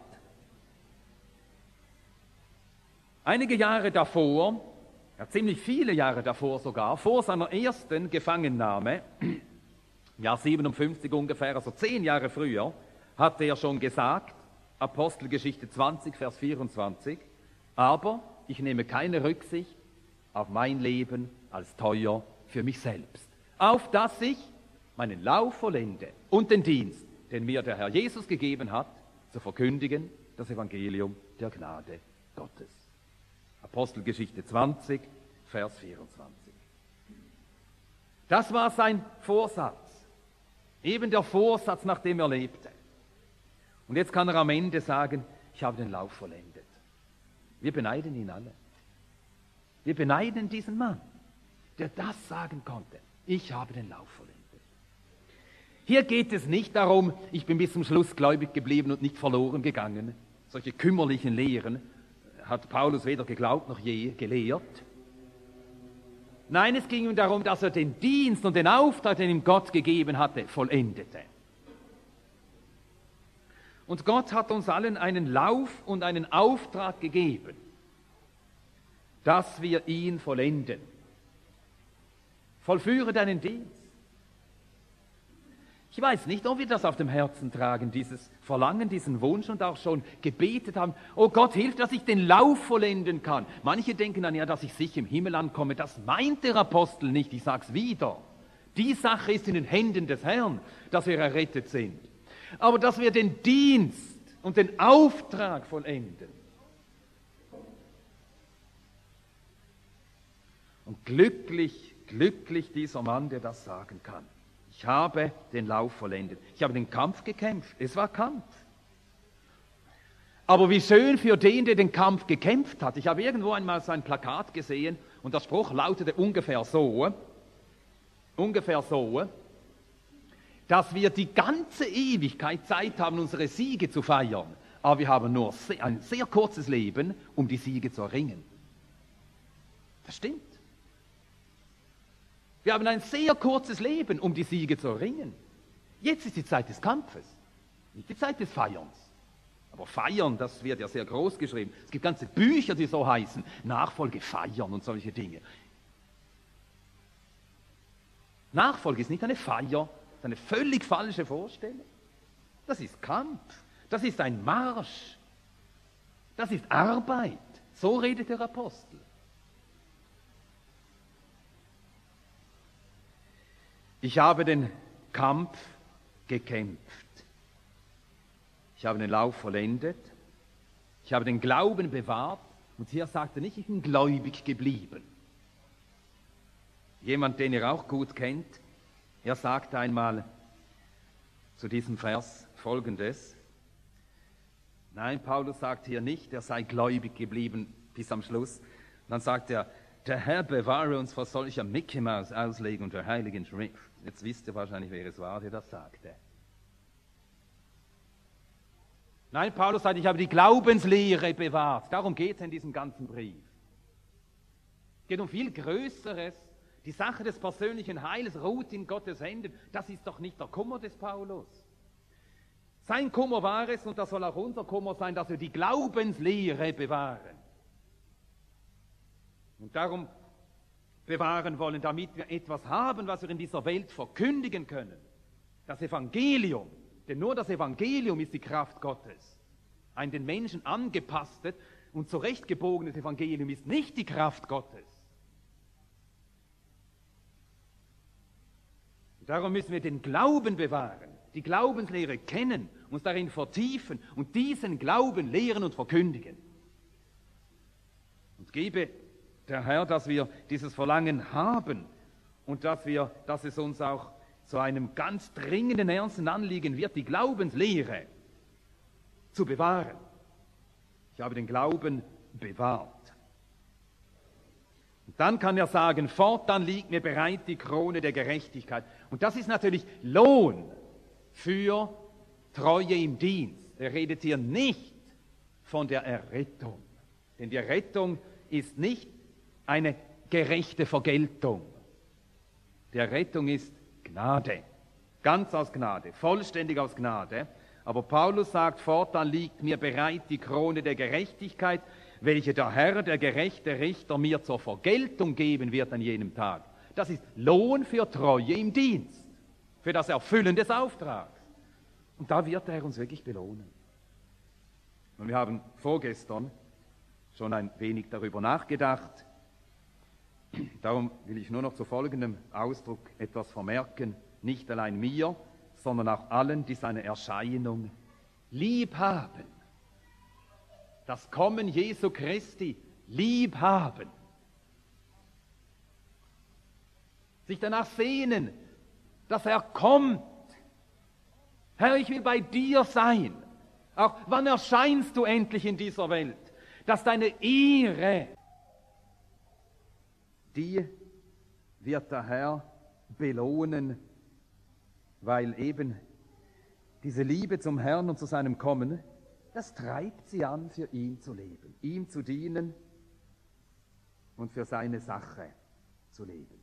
Einige Jahre davor, ja ziemlich viele Jahre davor sogar, vor seiner ersten Gefangennahme, im Jahr siebenundfünfzig ungefähr, also zehn Jahre früher, hatte er schon gesagt, Apostelgeschichte zwanzig, Vers vierundzwanzig, aber ich nehme keine Rücksicht auf mein Leben als teuer für mich selbst, auf dass ich meinen Lauf vollende und den Dienst, den mir der Herr Jesus gegeben hat, zu verkündigen, das Evangelium der Gnade Gottes. Apostelgeschichte zwanzig, Vers vierundzwanzig. Das war sein Vorsatz, eben der Vorsatz, nach dem er lebte. Und jetzt kann er am Ende sagen, ich habe den Lauf vollendet. Wir beneiden ihn alle. Wir beneiden diesen Mann, der das sagen konnte. Ich habe den Lauf vollendet. Hier geht es nicht darum, ich bin bis zum Schluss gläubig geblieben und nicht verloren gegangen. Solche kümmerlichen Lehren hat Paulus weder geglaubt noch je gelehrt. Nein, es ging ihm darum, dass er den Dienst und den Auftrag, den ihm Gott gegeben hatte, vollendete. Und Gott hat uns allen einen Lauf und einen Auftrag gegeben, dass wir ihn vollenden. Vollführe deinen Dienst. Ich weiß nicht, ob wir das auf dem Herzen tragen, dieses Verlangen, diesen Wunsch und auch schon gebetet haben, oh Gott, hilf, dass ich den Lauf vollenden kann. Manche denken dann ja, dass ich sicher im Himmel ankomme. Das meint der Apostel nicht, ich sag's wieder. Die Sache ist in den Händen des Herrn, dass wir errettet sind. Aber dass wir den Dienst und den Auftrag vollenden. Und glücklich, glücklich dieser Mann, der das sagen kann. Ich habe den Lauf vollendet. Ich habe den Kampf gekämpft. Es war Kampf. Aber wie schön für den, der den Kampf gekämpft hat. Ich habe irgendwo einmal so ein Plakat gesehen und der Spruch lautete ungefähr so, ungefähr so, dass wir die ganze Ewigkeit Zeit haben, unsere Siege zu feiern. Aber wir haben nur ein sehr kurzes Leben, um die Siege zu erringen. Das stimmt. Wir haben ein sehr kurzes Leben, um die Siege zu erringen. Jetzt ist die Zeit des Kampfes, nicht die Zeit des Feierns. Aber feiern, das wird ja sehr groß geschrieben. Es gibt ganze Bücher, die so heißen, Nachfolge feiern und solche Dinge. Nachfolge ist nicht eine Feier, das ist eine völlig falsche Vorstellung. Das ist Kampf, das ist ein Marsch, das ist Arbeit. So redet der Apostel. Ich habe den Kampf gekämpft. Ich habe den Lauf vollendet. Ich habe den Glauben bewahrt. Und hier sagt er nicht, ich bin gläubig geblieben. Jemand, den ihr auch gut kennt, er sagt einmal zu diesem Vers Folgendes. Nein, Paulus sagt hier nicht, er sei gläubig geblieben bis am Schluss. Dann sagt er, der Herr bewahre uns vor solcher Mickey-Maus-Auslegung der Heiligen Schrift. Jetzt wisst ihr wahrscheinlich, wer es war, der das sagte. Nein, Paulus sagt, ich habe die Glaubenslehre bewahrt. Darum geht es in diesem ganzen Brief. Es geht um viel Größeres. Die Sache des persönlichen Heils ruht in Gottes Händen. Das ist doch nicht der Kummer des Paulus. Sein Kummer war es, und das soll auch unser Kummer sein, dass wir die Glaubenslehre bewahren. Und darum bewahren wollen, damit wir etwas haben, was wir in dieser Welt verkündigen können. Das Evangelium, denn nur das Evangelium ist die Kraft Gottes. Ein den Menschen angepasstes und zurechtgebogenes Evangelium ist nicht die Kraft Gottes. Darum müssen wir den Glauben bewahren, die Glaubenslehre kennen, uns darin vertiefen und diesen Glauben lehren und verkündigen. Und gebe der Herr, dass wir dieses Verlangen haben und dass, wir, dass es uns auch zu einem ganz dringenden, ernsten Anliegen wird, die Glaubenslehre zu bewahren. Ich habe den Glauben bewahrt. Und dann kann er sagen, fortan liegt mir bereit die Krone der Gerechtigkeit. Und das ist natürlich Lohn für Treue im Dienst. Er redet hier nicht von der Errettung. Denn die Errettung ist nicht eine gerechte Vergeltung. Die Errettung ist Gnade, ganz aus Gnade, vollständig aus Gnade. Aber Paulus sagt, fortan liegt mir bereit die Krone der Gerechtigkeit, welche der Herr, der gerechte Richter, mir zur Vergeltung geben wird an jenem Tag. Das ist Lohn für Treue im Dienst, für das Erfüllen des Auftrags. Und da wird er uns wirklich belohnen. Und wir haben vorgestern schon ein wenig darüber nachgedacht. Darum will ich nur noch zu folgendem Ausdruck etwas vermerken, nicht allein mir, sondern auch allen, die seine Erscheinung lieb haben. Das Kommen Jesu Christi lieb haben. Sich danach sehnen, dass er kommt. Herr, ich will bei dir sein. Auch wann erscheinst du endlich in dieser Welt? Dass deine Ehre, die wird der Herr belohnen, weil eben diese Liebe zum Herrn und zu seinem Kommen, das treibt sie an, für ihn zu leben, ihm zu dienen und für seine Sache zu leben.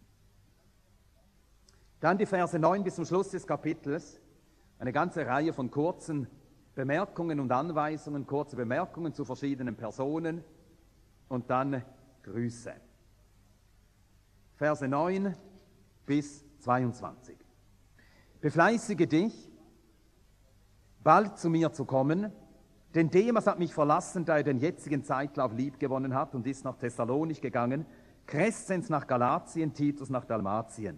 Dann die Verse neun bis zum Schluss des Kapitels, eine ganze Reihe von kurzen Bemerkungen und Anweisungen, kurze Bemerkungen zu verschiedenen Personen und dann Grüße. Verse neun bis zweiundzwanzig. Befleißige dich, bald zu mir zu kommen, denn Demas hat mich verlassen, da er den jetzigen Zeitlauf liebgewonnen hat und ist nach Thessalonich gegangen, Crescens nach Galatien, Titus nach Dalmatien.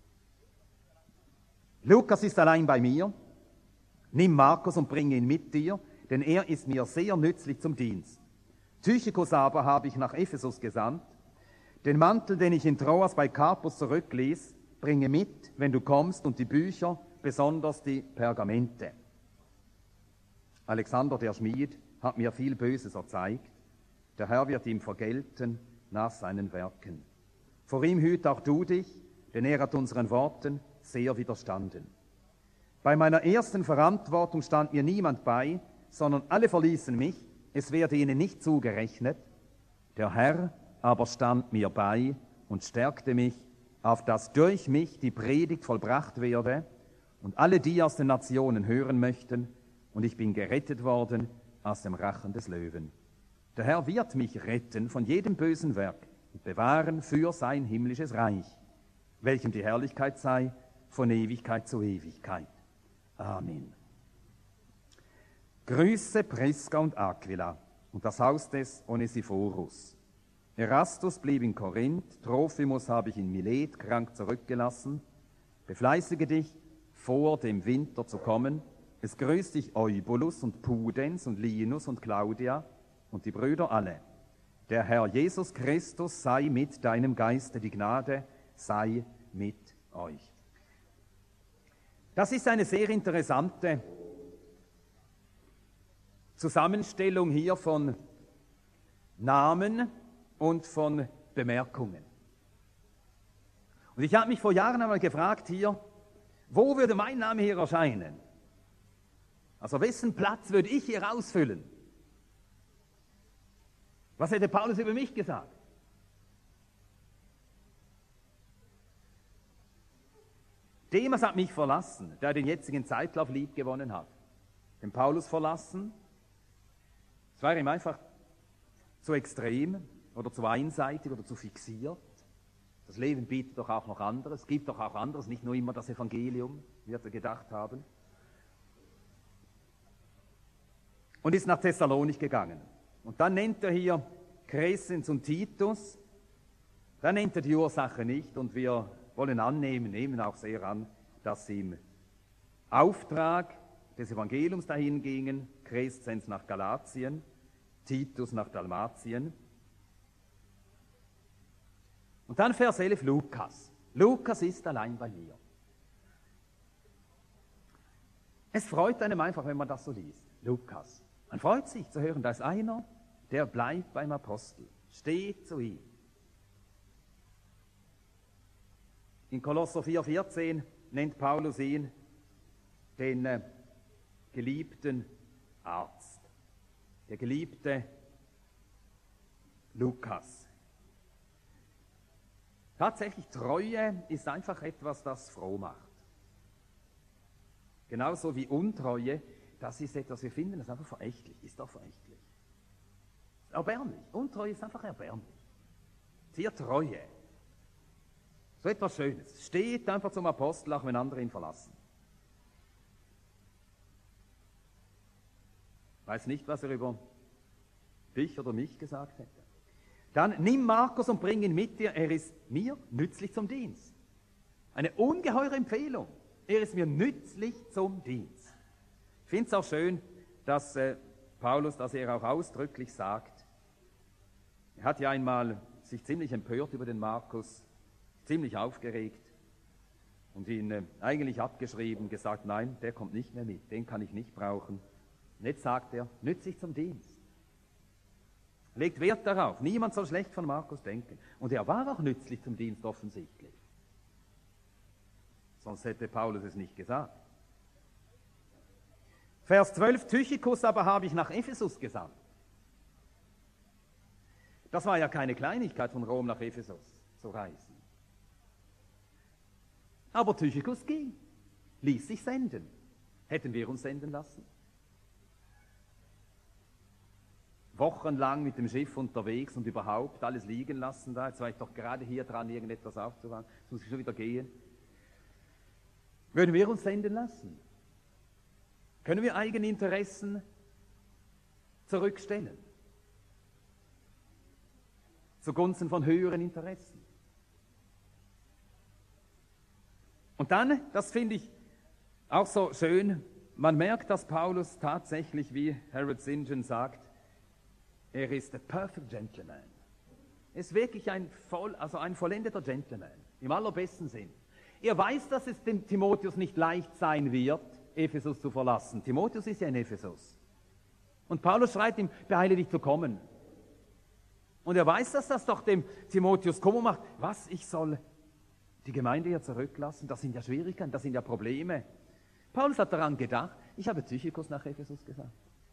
Lukas ist allein bei mir. Nimm Markus und bring ihn mit dir, denn er ist mir sehr nützlich zum Dienst. Tychicus aber habe ich nach Ephesus gesandt. Den Mantel, den ich in Troas bei Carpus zurückließ, bringe mit, wenn du kommst, und die Bücher, besonders die Pergamente. Alexander, der Schmied, hat mir viel Böses erzeigt. Der Herr wird ihm vergelten nach seinen Werken. Vor ihm hüt auch du dich, denn er hat unseren Worten sehr widerstanden. Bei meiner ersten Verantwortung stand mir niemand bei, sondern alle verließen mich, es werde ihnen nicht zugerechnet. Der Herr aber stand mir bei und stärkte mich, auf dass durch mich die Predigt vollbracht werde und alle die aus den Nationen hören möchten, und ich bin gerettet worden aus dem Rachen des Löwen. Der Herr wird mich retten von jedem bösen Werk und bewahren für sein himmlisches Reich, welchem die Herrlichkeit sei von Ewigkeit zu Ewigkeit. Amen. Grüße Priska und Aquila und das Haus des Onesiphorus. Erastus blieb in Korinth, Trophimus habe ich in Milet krank zurückgelassen. Befleißige dich, vor dem Winter zu kommen. Es grüßt dich Eubulus und Pudens und Linus und Claudia und die Brüder alle. Der Herr Jesus Christus sei mit deinem Geiste, die Gnade sei mit euch. Das ist eine sehr interessante Zusammenstellung hier von Namen und von Bemerkungen. Und ich habe mich vor Jahren einmal gefragt hier, wo würde mein Name hier erscheinen? Also wessen Platz würde ich hier ausfüllen? Was hätte Paulus über mich gesagt? Demas hat mich verlassen, der den jetzigen Zeitlauf liebgewonnen hat. Den Paulus verlassen, es war ihm einfach zu extrem oder zu einseitig oder zu fixiert. Das Leben bietet doch auch noch anderes, es gibt doch auch anderes, nicht nur immer das Evangelium, wird er gedacht haben. Und ist nach Thessalonich gegangen. Und dann nennt er hier Crescens und Titus, dann nennt er die Ursache nicht und wir wollen annehmen, nehmen auch sehr an, dass sie im Auftrag des Evangeliums dahin gingen, Crescens nach Galatien, Titus nach Dalmatien. Und dann Vers elf, Lukas. Lukas ist allein bei mir. Es freut einem einfach, wenn man das so liest. Lukas. Man freut sich zu hören, da ist einer, der bleibt beim Apostel, steht zu ihm. In Kolosser vier vierzehn nennt Paulus ihn den äh, geliebten Arzt, der geliebte Lukas. Tatsächlich, Treue ist einfach etwas, das froh macht. Genauso wie Untreue, das ist etwas, wir finden das einfach verächtlich, ist doch verächtlich. Erbärmlich, Untreue ist einfach erbärmlich. Hier Treue, so etwas Schönes, steht einfach zum Apostel, auch wenn andere ihn verlassen. Weiß nicht, was er über dich oder mich gesagt hätte. Dann nimm Markus und bring ihn mit dir, er ist mir nützlich zum Dienst. Eine ungeheure Empfehlung. Er ist mir nützlich zum Dienst. Ich finde es auch schön, dass äh, Paulus, dass er auch ausdrücklich sagt, er hat ja einmal sich ziemlich empört über den Markus, ziemlich aufgeregt und ihn äh, eigentlich abgeschrieben, gesagt, nein, der kommt nicht mehr mit, den kann ich nicht brauchen. Und jetzt sagt er, nützlich zum Dienst. Legt Wert darauf, niemand soll schlecht von Markus denken. Und er war auch nützlich zum Dienst offensichtlich. Sonst hätte Paulus es nicht gesagt. Vers zwölf, Tychikus aber habe ich nach Ephesus gesandt. Das war ja keine Kleinigkeit, von Rom nach Ephesus zu reisen. Aber Tychikus ging, ließ sich senden. Hätten wir uns senden lassen? Wochenlang mit dem Schiff unterwegs und überhaupt alles liegen lassen da. Jetzt war ich doch gerade hier dran, irgendetwas aufzuwagen. Jetzt muss ich schon wieder gehen. Würden wir uns senden lassen? Können wir eigene Interessen zurückstellen? Zugunsten von höheren Interessen. Und dann, das finde ich auch so schön, man merkt, dass Paulus tatsächlich, wie Harold St. John sagt, er ist a perfect gentleman. Er ist wirklich ein, voll, also ein vollendeter Gentleman, im allerbesten Sinn. Er weiß, dass es dem Timotheus nicht leicht sein wird, Ephesus zu verlassen. Timotheus ist ja in Ephesus. Und Paulus schreit ihm, beeile dich zu kommen. Und er weiß, dass das doch dem Timotheus Kummer macht. Was, ich soll die Gemeinde ja zurücklassen? Das sind ja Schwierigkeiten, das sind ja Probleme. Paulus hat daran gedacht, ich habe Tychikus nach Ephesus gesagt.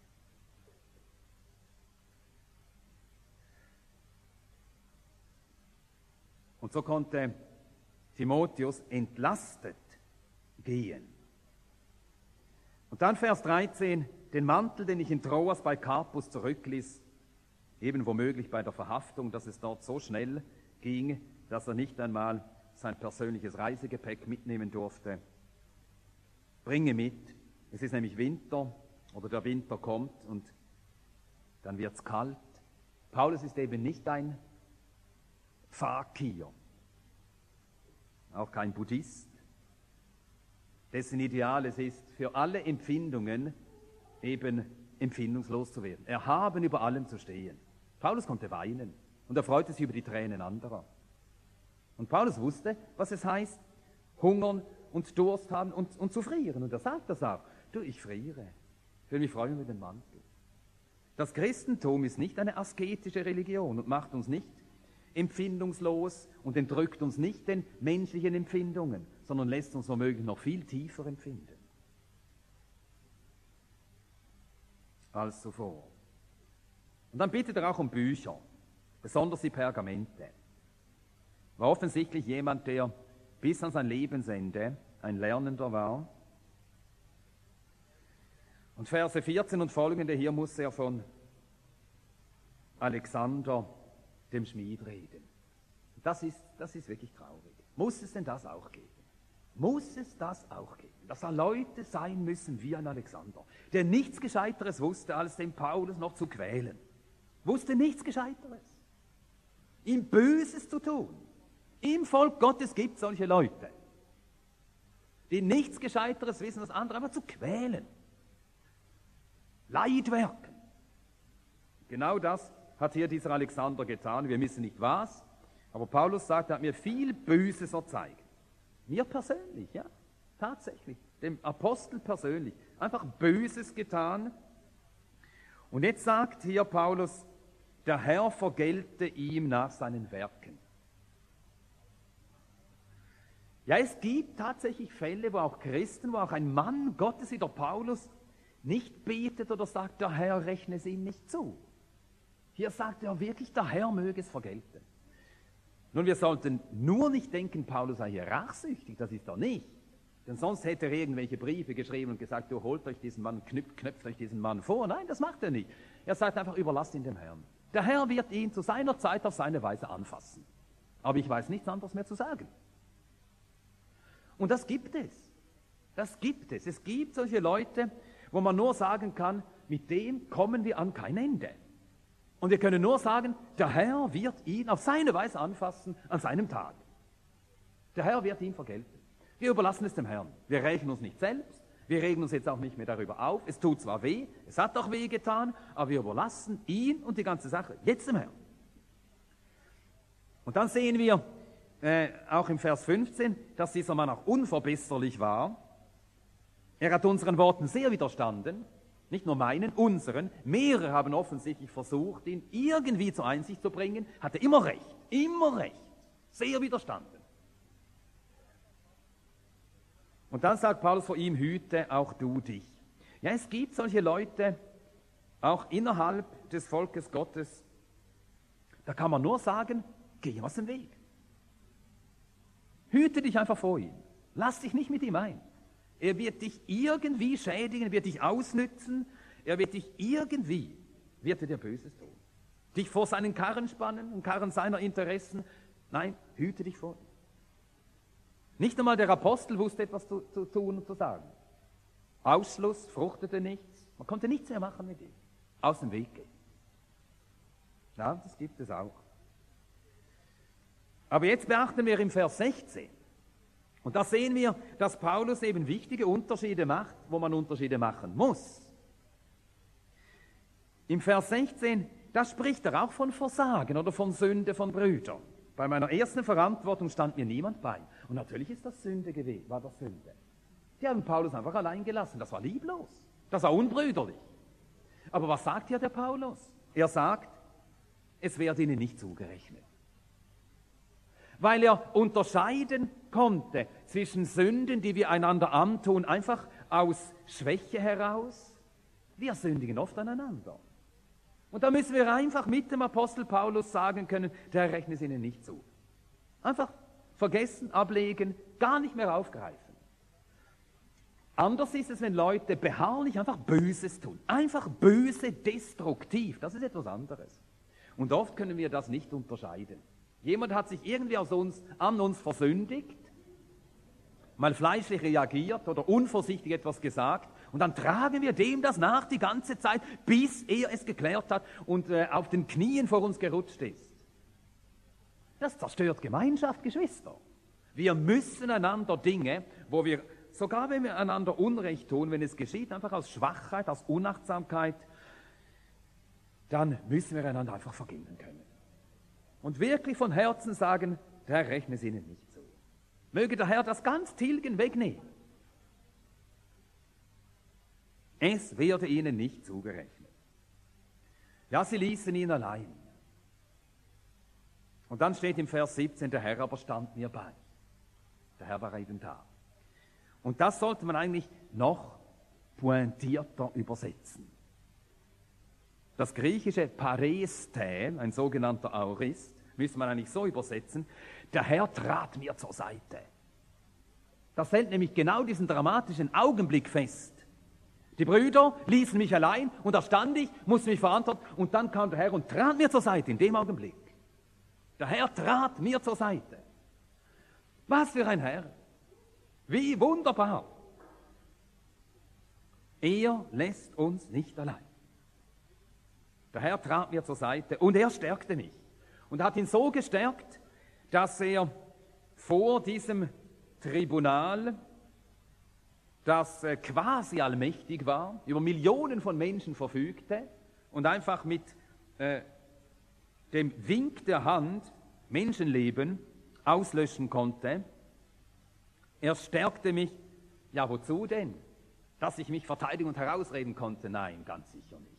Und so konnte Timotheus entlastet gehen. Und dann Vers dreizehn, den Mantel, den ich in Troas bei Carpus zurückließ, eben womöglich bei der Verhaftung, dass es dort so schnell ging, dass er nicht einmal sein persönliches Reisegepäck mitnehmen durfte. Bringe mit, es ist nämlich Winter oder der Winter kommt und dann wird es kalt. Paulus ist eben nicht ein Fakir, auch kein Buddhist, dessen Ideal es ist, für alle Empfindungen eben empfindungslos zu werden, erhaben über allem zu stehen. Paulus konnte weinen und er freute sich über die Tränen anderer. Und Paulus wusste, was es heißt, hungern und Durst haben und, und zu frieren. Und er sagt das auch, du, ich friere, ich will mich freuen über den Mantel. Das Christentum ist nicht eine asketische Religion und macht uns nicht empfindungslos und entrückt uns nicht den menschlichen Empfindungen, sondern lässt uns womöglich noch viel tiefer empfinden als zuvor. Und dann bittet er auch um Bücher, besonders die Pergamente. War offensichtlich jemand, der bis an sein Lebensende ein Lernender war. Und Verse vierzehn und folgende, hier muss er von Alexander, dem Schmied, reden. Das ist, das ist wirklich traurig. Muss es denn das auch geben? Muss es das auch geben? Dass da Leute sein müssen wie ein Alexander, der nichts Gescheiteres wusste, als den Paulus noch zu quälen. Wusste nichts Gescheiteres. Ihm Böses zu tun. Im Volk Gottes gibt es solche Leute, die nichts Gescheiteres wissen als andere, aber zu quälen. Leidwerken. Genau das hat hier dieser Alexander getan. Wir wissen nicht was, aber Paulus sagt, er hat mir viel Böses erzeigt. Mir persönlich, ja, tatsächlich, dem Apostel persönlich, einfach Böses getan. Und jetzt sagt hier Paulus, der Herr vergelte ihm nach seinen Werken. Ja, es gibt tatsächlich Fälle, wo auch Christen, wo auch ein Mann Gottes wie der Paulus nicht betet oder sagt, der Herr rechne es ihm nicht zu. Hier sagt er wirklich, der Herr möge es vergelten. Nun, wir sollten nur nicht denken, Paulus sei hier rachsüchtig, das ist er nicht. Denn sonst hätte er irgendwelche Briefe geschrieben und gesagt, du holt euch diesen Mann, knüpft, knöpft euch diesen Mann vor. Nein, das macht er nicht. Er sagt einfach, überlasst ihn dem Herrn. Der Herr wird ihn zu seiner Zeit auf seine Weise anfassen. Aber ich weiß nichts anderes mehr zu sagen. Und das gibt es. Das gibt es. Es gibt solche Leute, wo man nur sagen kann, mit dem kommen wir an kein Ende. Und wir können nur sagen, der Herr wird ihn auf seine Weise anfassen an seinem Tag. Der Herr wird ihn vergelten. Wir überlassen es dem Herrn. Wir rächen uns nicht selbst. Wir regen uns jetzt auch nicht mehr darüber auf. Es tut zwar weh, es hat auch weh getan, aber wir überlassen ihn und die ganze Sache jetzt dem Herrn. Und dann sehen wir äh, auch im Vers fünfzehn, dass dieser Mann auch unverbesserlich war. Er hat unseren Worten sehr widerstanden. Nicht nur meinen, unseren. Mehrere haben offensichtlich versucht, ihn irgendwie zur Einsicht zu bringen. Hatte immer recht, immer recht. Sehr widerstanden. Und dann sagt Paulus vor ihm, hüte auch du dich. Ja, es gibt solche Leute, auch innerhalb des Volkes Gottes, da kann man nur sagen, geh ihm aus dem Weg. Hüte dich einfach vor ihm. Lass dich nicht mit ihm ein. Er wird dich irgendwie schädigen, er wird dich ausnützen, er wird dich irgendwie, wird er dir Böses tun. Dich vor seinen Karren spannen, im Karren seiner Interessen. Nein, hüte dich vor ihm. Nicht einmal der Apostel wusste etwas zu, zu tun und zu sagen. Ausschluss, fruchtete nichts. Man konnte nichts mehr machen mit ihm. Aus dem Weg gehen. Ja, das gibt es auch. Aber jetzt beachten wir im Vers sechzehn. Und da sehen wir, dass Paulus eben wichtige Unterschiede macht, wo man Unterschiede machen muss. Im Vers sechzehn, da spricht er auch von Versagen oder von Sünde von Brüdern. Bei meiner ersten Verantwortung stand mir niemand bei. Und natürlich ist das Sünde gewesen, war das Sünde. Die haben Paulus einfach allein gelassen. Das war lieblos. Das war unbrüderlich. Aber was sagt hier der Paulus? Er sagt, es werde ihnen nicht zugerechnet. Weil er unterscheiden konnte zwischen Sünden, die wir einander antun, einfach aus Schwäche heraus. Wir sündigen oft aneinander. Und da müssen wir einfach mit dem Apostel Paulus sagen können, der rechnet es ihnen nicht zu. Einfach vergessen, ablegen, gar nicht mehr aufgreifen. Anders ist es, wenn Leute beharrlich einfach Böses tun. Einfach böse, destruktiv. Das ist etwas anderes. Und oft können wir das nicht unterscheiden. Jemand hat sich irgendwie aus uns, an uns versündigt, mal fleischlich reagiert oder unvorsichtig etwas gesagt und dann tragen wir dem das nach die ganze Zeit, bis er es geklärt hat und äh, auf den Knien vor uns gerutscht ist. Das zerstört Gemeinschaft, Geschwister. Wir müssen einander Dinge, wo wir, sogar wenn wir einander Unrecht tun, wenn es geschieht, einfach aus Schwachheit, aus Unachtsamkeit, dann müssen wir einander einfach vergeben können. Und wirklich von Herzen sagen, der Herr rechne es ihnen nicht zu. Möge der Herr das ganz tilgen, wegnehmen. Es werde ihnen nicht zugerechnet. Ja, sie ließen ihn allein. Und dann steht im Vers siebzehn, der Herr aber stand mir bei. Der Herr war eben da. Und das sollte man eigentlich noch pointierter übersetzen. Das griechische Pareste, ein sogenannter Aorist, müsste man eigentlich so übersetzen, der Herr trat mir zur Seite. Das hält nämlich genau diesen dramatischen Augenblick fest. Die Brüder ließen mich allein und da stand ich, musste mich verantworten und dann kam der Herr und trat mir zur Seite in dem Augenblick. Der Herr trat mir zur Seite. Was für ein Herr! Wie wunderbar! Er lässt uns nicht allein. Der Herr trat mir zur Seite und er stärkte mich. Und hat ihn so gestärkt, dass er vor diesem Tribunal das äh, quasi allmächtig war, über Millionen von Menschen verfügte und einfach mit äh, dem Wink der Hand Menschenleben auslöschen konnte. Er stärkte mich, ja wozu denn? Dass ich mich verteidigen und herausreden konnte? Nein, ganz sicher nicht.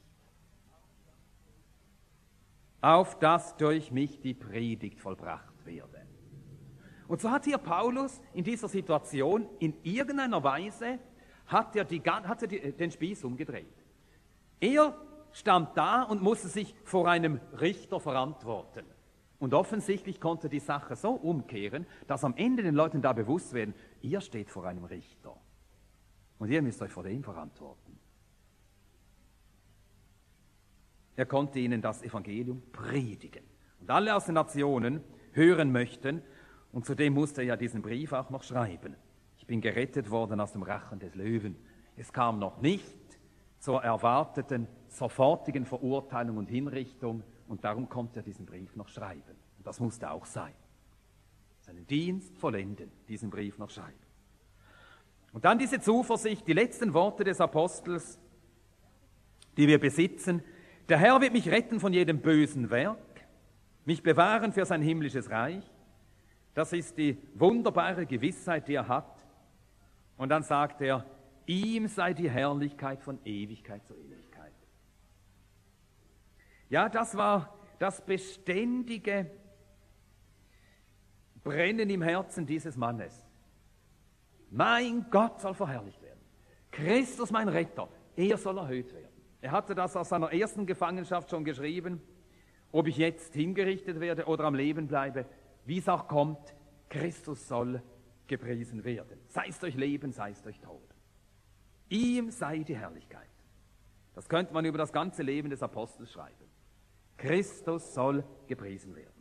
Auf dass durch mich die Predigt vollbracht werde. Und so hat hier Paulus in dieser Situation in irgendeiner Weise hat er, die, hat er die, den Spieß umgedreht. Er stand da und musste sich vor einem Richter verantworten. Und offensichtlich konnte die Sache so umkehren, dass am Ende den Leuten da bewusst werden, ihr steht vor einem Richter. Und ihr müsst euch vor dem verantworten. Er konnte ihnen das Evangelium predigen. Und alle aus den Nationen hören möchten. Und zudem musste er ja diesen Brief auch noch schreiben. Ich bin gerettet worden aus dem Rachen des Löwen. Es kam noch nicht zur erwarteten, sofortigen Verurteilung und Hinrichtung. Und darum konnte er diesen Brief noch schreiben. Und das musste auch sein. Seinen Dienst vollenden, diesen Brief noch schreiben. Und dann diese Zuversicht, die letzten Worte des Apostels, die wir besitzen. Der Herr wird mich retten von jedem bösen Werk, mich bewahren für sein himmlisches Reich. Das ist die wunderbare Gewissheit, die er hat. Und dann sagt er, ihm sei die Herrlichkeit von Ewigkeit zu Ewigkeit. Ja, das war das beständige Brennen im Herzen dieses Mannes. Mein Gott soll verherrlicht werden. Christus, mein Retter, er soll erhöht werden. Er hatte das aus seiner ersten Gefangenschaft schon geschrieben. Ob ich jetzt hingerichtet werde oder am Leben bleibe, wie es auch kommt, Christus soll gepriesen werden. Sei es durch Leben, sei es durch Tod. Ihm sei die Herrlichkeit. Das könnte man über das ganze Leben des Apostels schreiben. Christus soll gepriesen werden.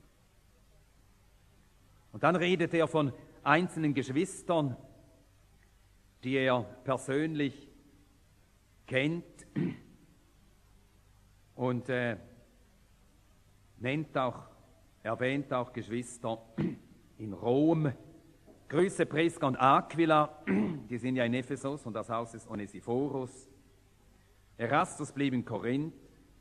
Und dann redet er von einzelnen Geschwistern, die er persönlich kennt und äh, nennt auch, erwähnt auch Geschwister in Rom. Grüße Prisca und Aquila, die sind ja in Ephesus und das Haus ist Onesiphorus. Erastus blieb in Korinth.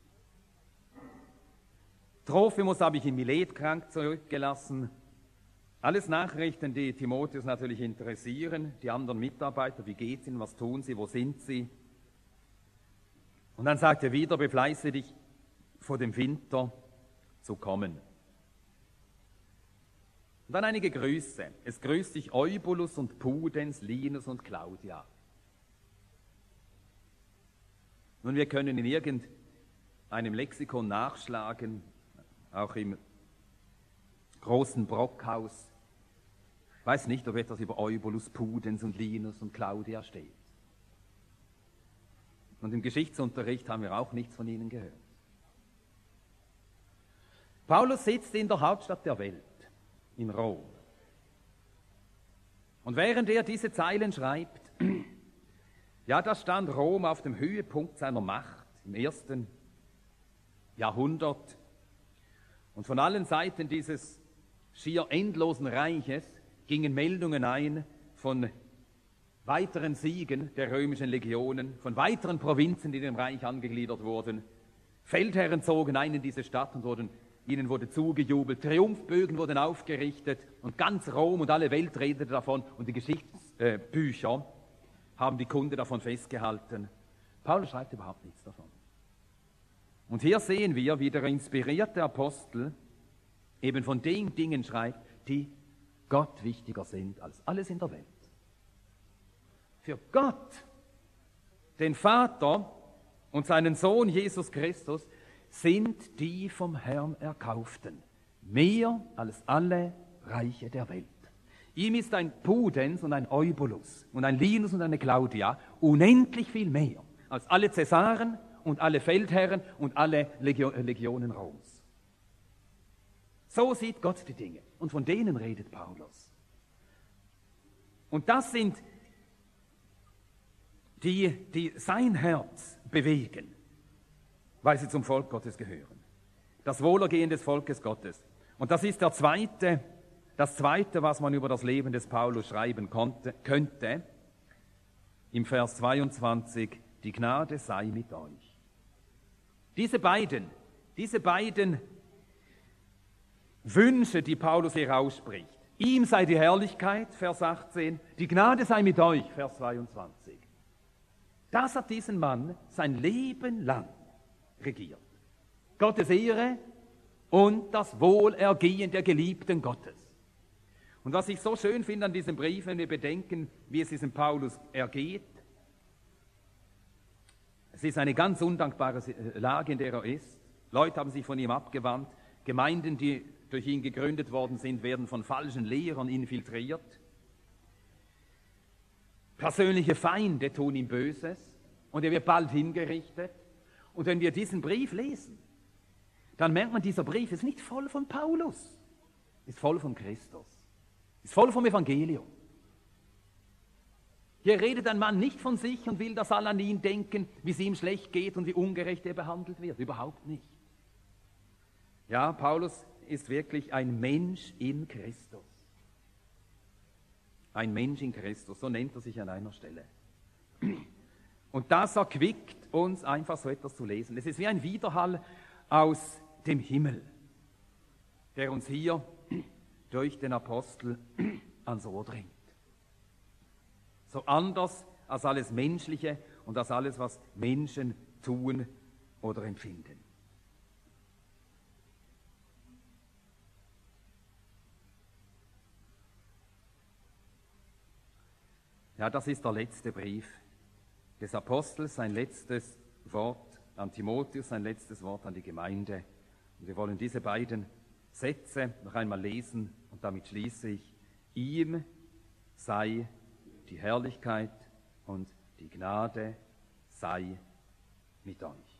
Trophimus habe ich in Milet krank zurückgelassen. Alles Nachrichten, die Timotheus natürlich interessieren. Die anderen Mitarbeiter, wie geht's ihnen, was tun sie, wo sind sie? Und dann sagt er wieder, befleiße dich vor dem Winter zu kommen. Und dann einige Grüße. Es grüßt dich Eubulus und Pudens, Linus und Claudia. Nun, wir können in irgendeinem Lexikon nachschlagen, auch im großen Brockhaus. Ich weiß nicht, ob etwas über Eubulus, Pudens und Linus und Claudia steht. Und im Geschichtsunterricht haben wir auch nichts von ihnen gehört. Paulus sitzt in der Hauptstadt der Welt, in Rom. Und während er diese Zeilen schreibt, ja, da stand Rom auf dem Höhepunkt seiner Macht im ersten Jahrhundert. Und von allen Seiten dieses schier endlosen Reiches gingen Meldungen ein von weiteren Siegen der römischen Legionen, von weiteren Provinzen, die dem Reich angegliedert wurden. Feldherren zogen ein in diese Stadt und wurden, ihnen wurde zugejubelt, Triumphbögen wurden aufgerichtet und ganz Rom und alle Welt redete davon und die Geschichtsbücher äh, haben die Kunde davon festgehalten. Paulus schreibt überhaupt nichts davon. Und hier sehen wir, wie der inspirierte Apostel eben von den Dingen schreibt, die Gott wichtiger sind als alles in der Welt. Für Gott, den Vater und seinen Sohn Jesus Christus, sind die vom Herrn Erkauften mehr als alle Reiche der Welt. Ihm ist ein Pudens und ein Eubulus und ein Linus und eine Claudia unendlich viel mehr als alle Cäsaren und alle Feldherren und alle Legio- Legionen Roms. So sieht Gott die Dinge und von denen redet Paulus. Und das sind die, die sein Herz bewegen, weil sie zum Volk Gottes gehören. Das Wohlergehen des Volkes Gottes. Und das ist der zweite, das Zweite, was man über das Leben des Paulus schreiben konnte, könnte. im Vers zweiundzwanzig, die Gnade sei mit euch. Diese beiden, diese beiden Wünsche, die Paulus hier ausspricht, ihm sei die Herrlichkeit, Vers achtzehn, die Gnade sei mit euch, Vers zweiundzwanzig. Das hat diesen Mann sein Leben lang regiert. Gottes Ehre und das Wohlergehen der Geliebten Gottes. Und was ich so schön finde an diesem Brief, wenn wir bedenken, wie es diesem Paulus ergeht, es ist eine ganz undankbare Lage, in der er ist. Leute haben sich von ihm abgewandt. Gemeinden, die durch ihn gegründet worden sind, werden von falschen Lehrern infiltriert. Persönliche Feinde tun ihm Böses und er wird bald hingerichtet. Und wenn wir diesen Brief lesen, dann merkt man, dieser Brief ist nicht voll von Paulus, ist voll von Christus, ist voll vom Evangelium. Hier redet ein Mann nicht von sich und will, dass alle an ihn denken, wie es ihm schlecht geht und wie ungerecht er behandelt wird. Überhaupt nicht. Ja, Paulus ist wirklich ein Mensch in Christus. Ein Mensch in Christus, so nennt er sich an einer Stelle. Und das erquickt uns einfach so etwas zu lesen. Es ist wie ein Widerhall aus dem Himmel, der uns hier durch den Apostel ans Ohr dringt. So anders als alles Menschliche und als alles, was Menschen tun oder empfinden. Ja, das ist der letzte Brief des Apostels, sein letztes Wort an Timotheus, sein letztes Wort an die Gemeinde. Und wir wollen diese beiden Sätze noch einmal lesen und damit schließe ich. Ihm sei die Herrlichkeit und die Gnade sei mit euch.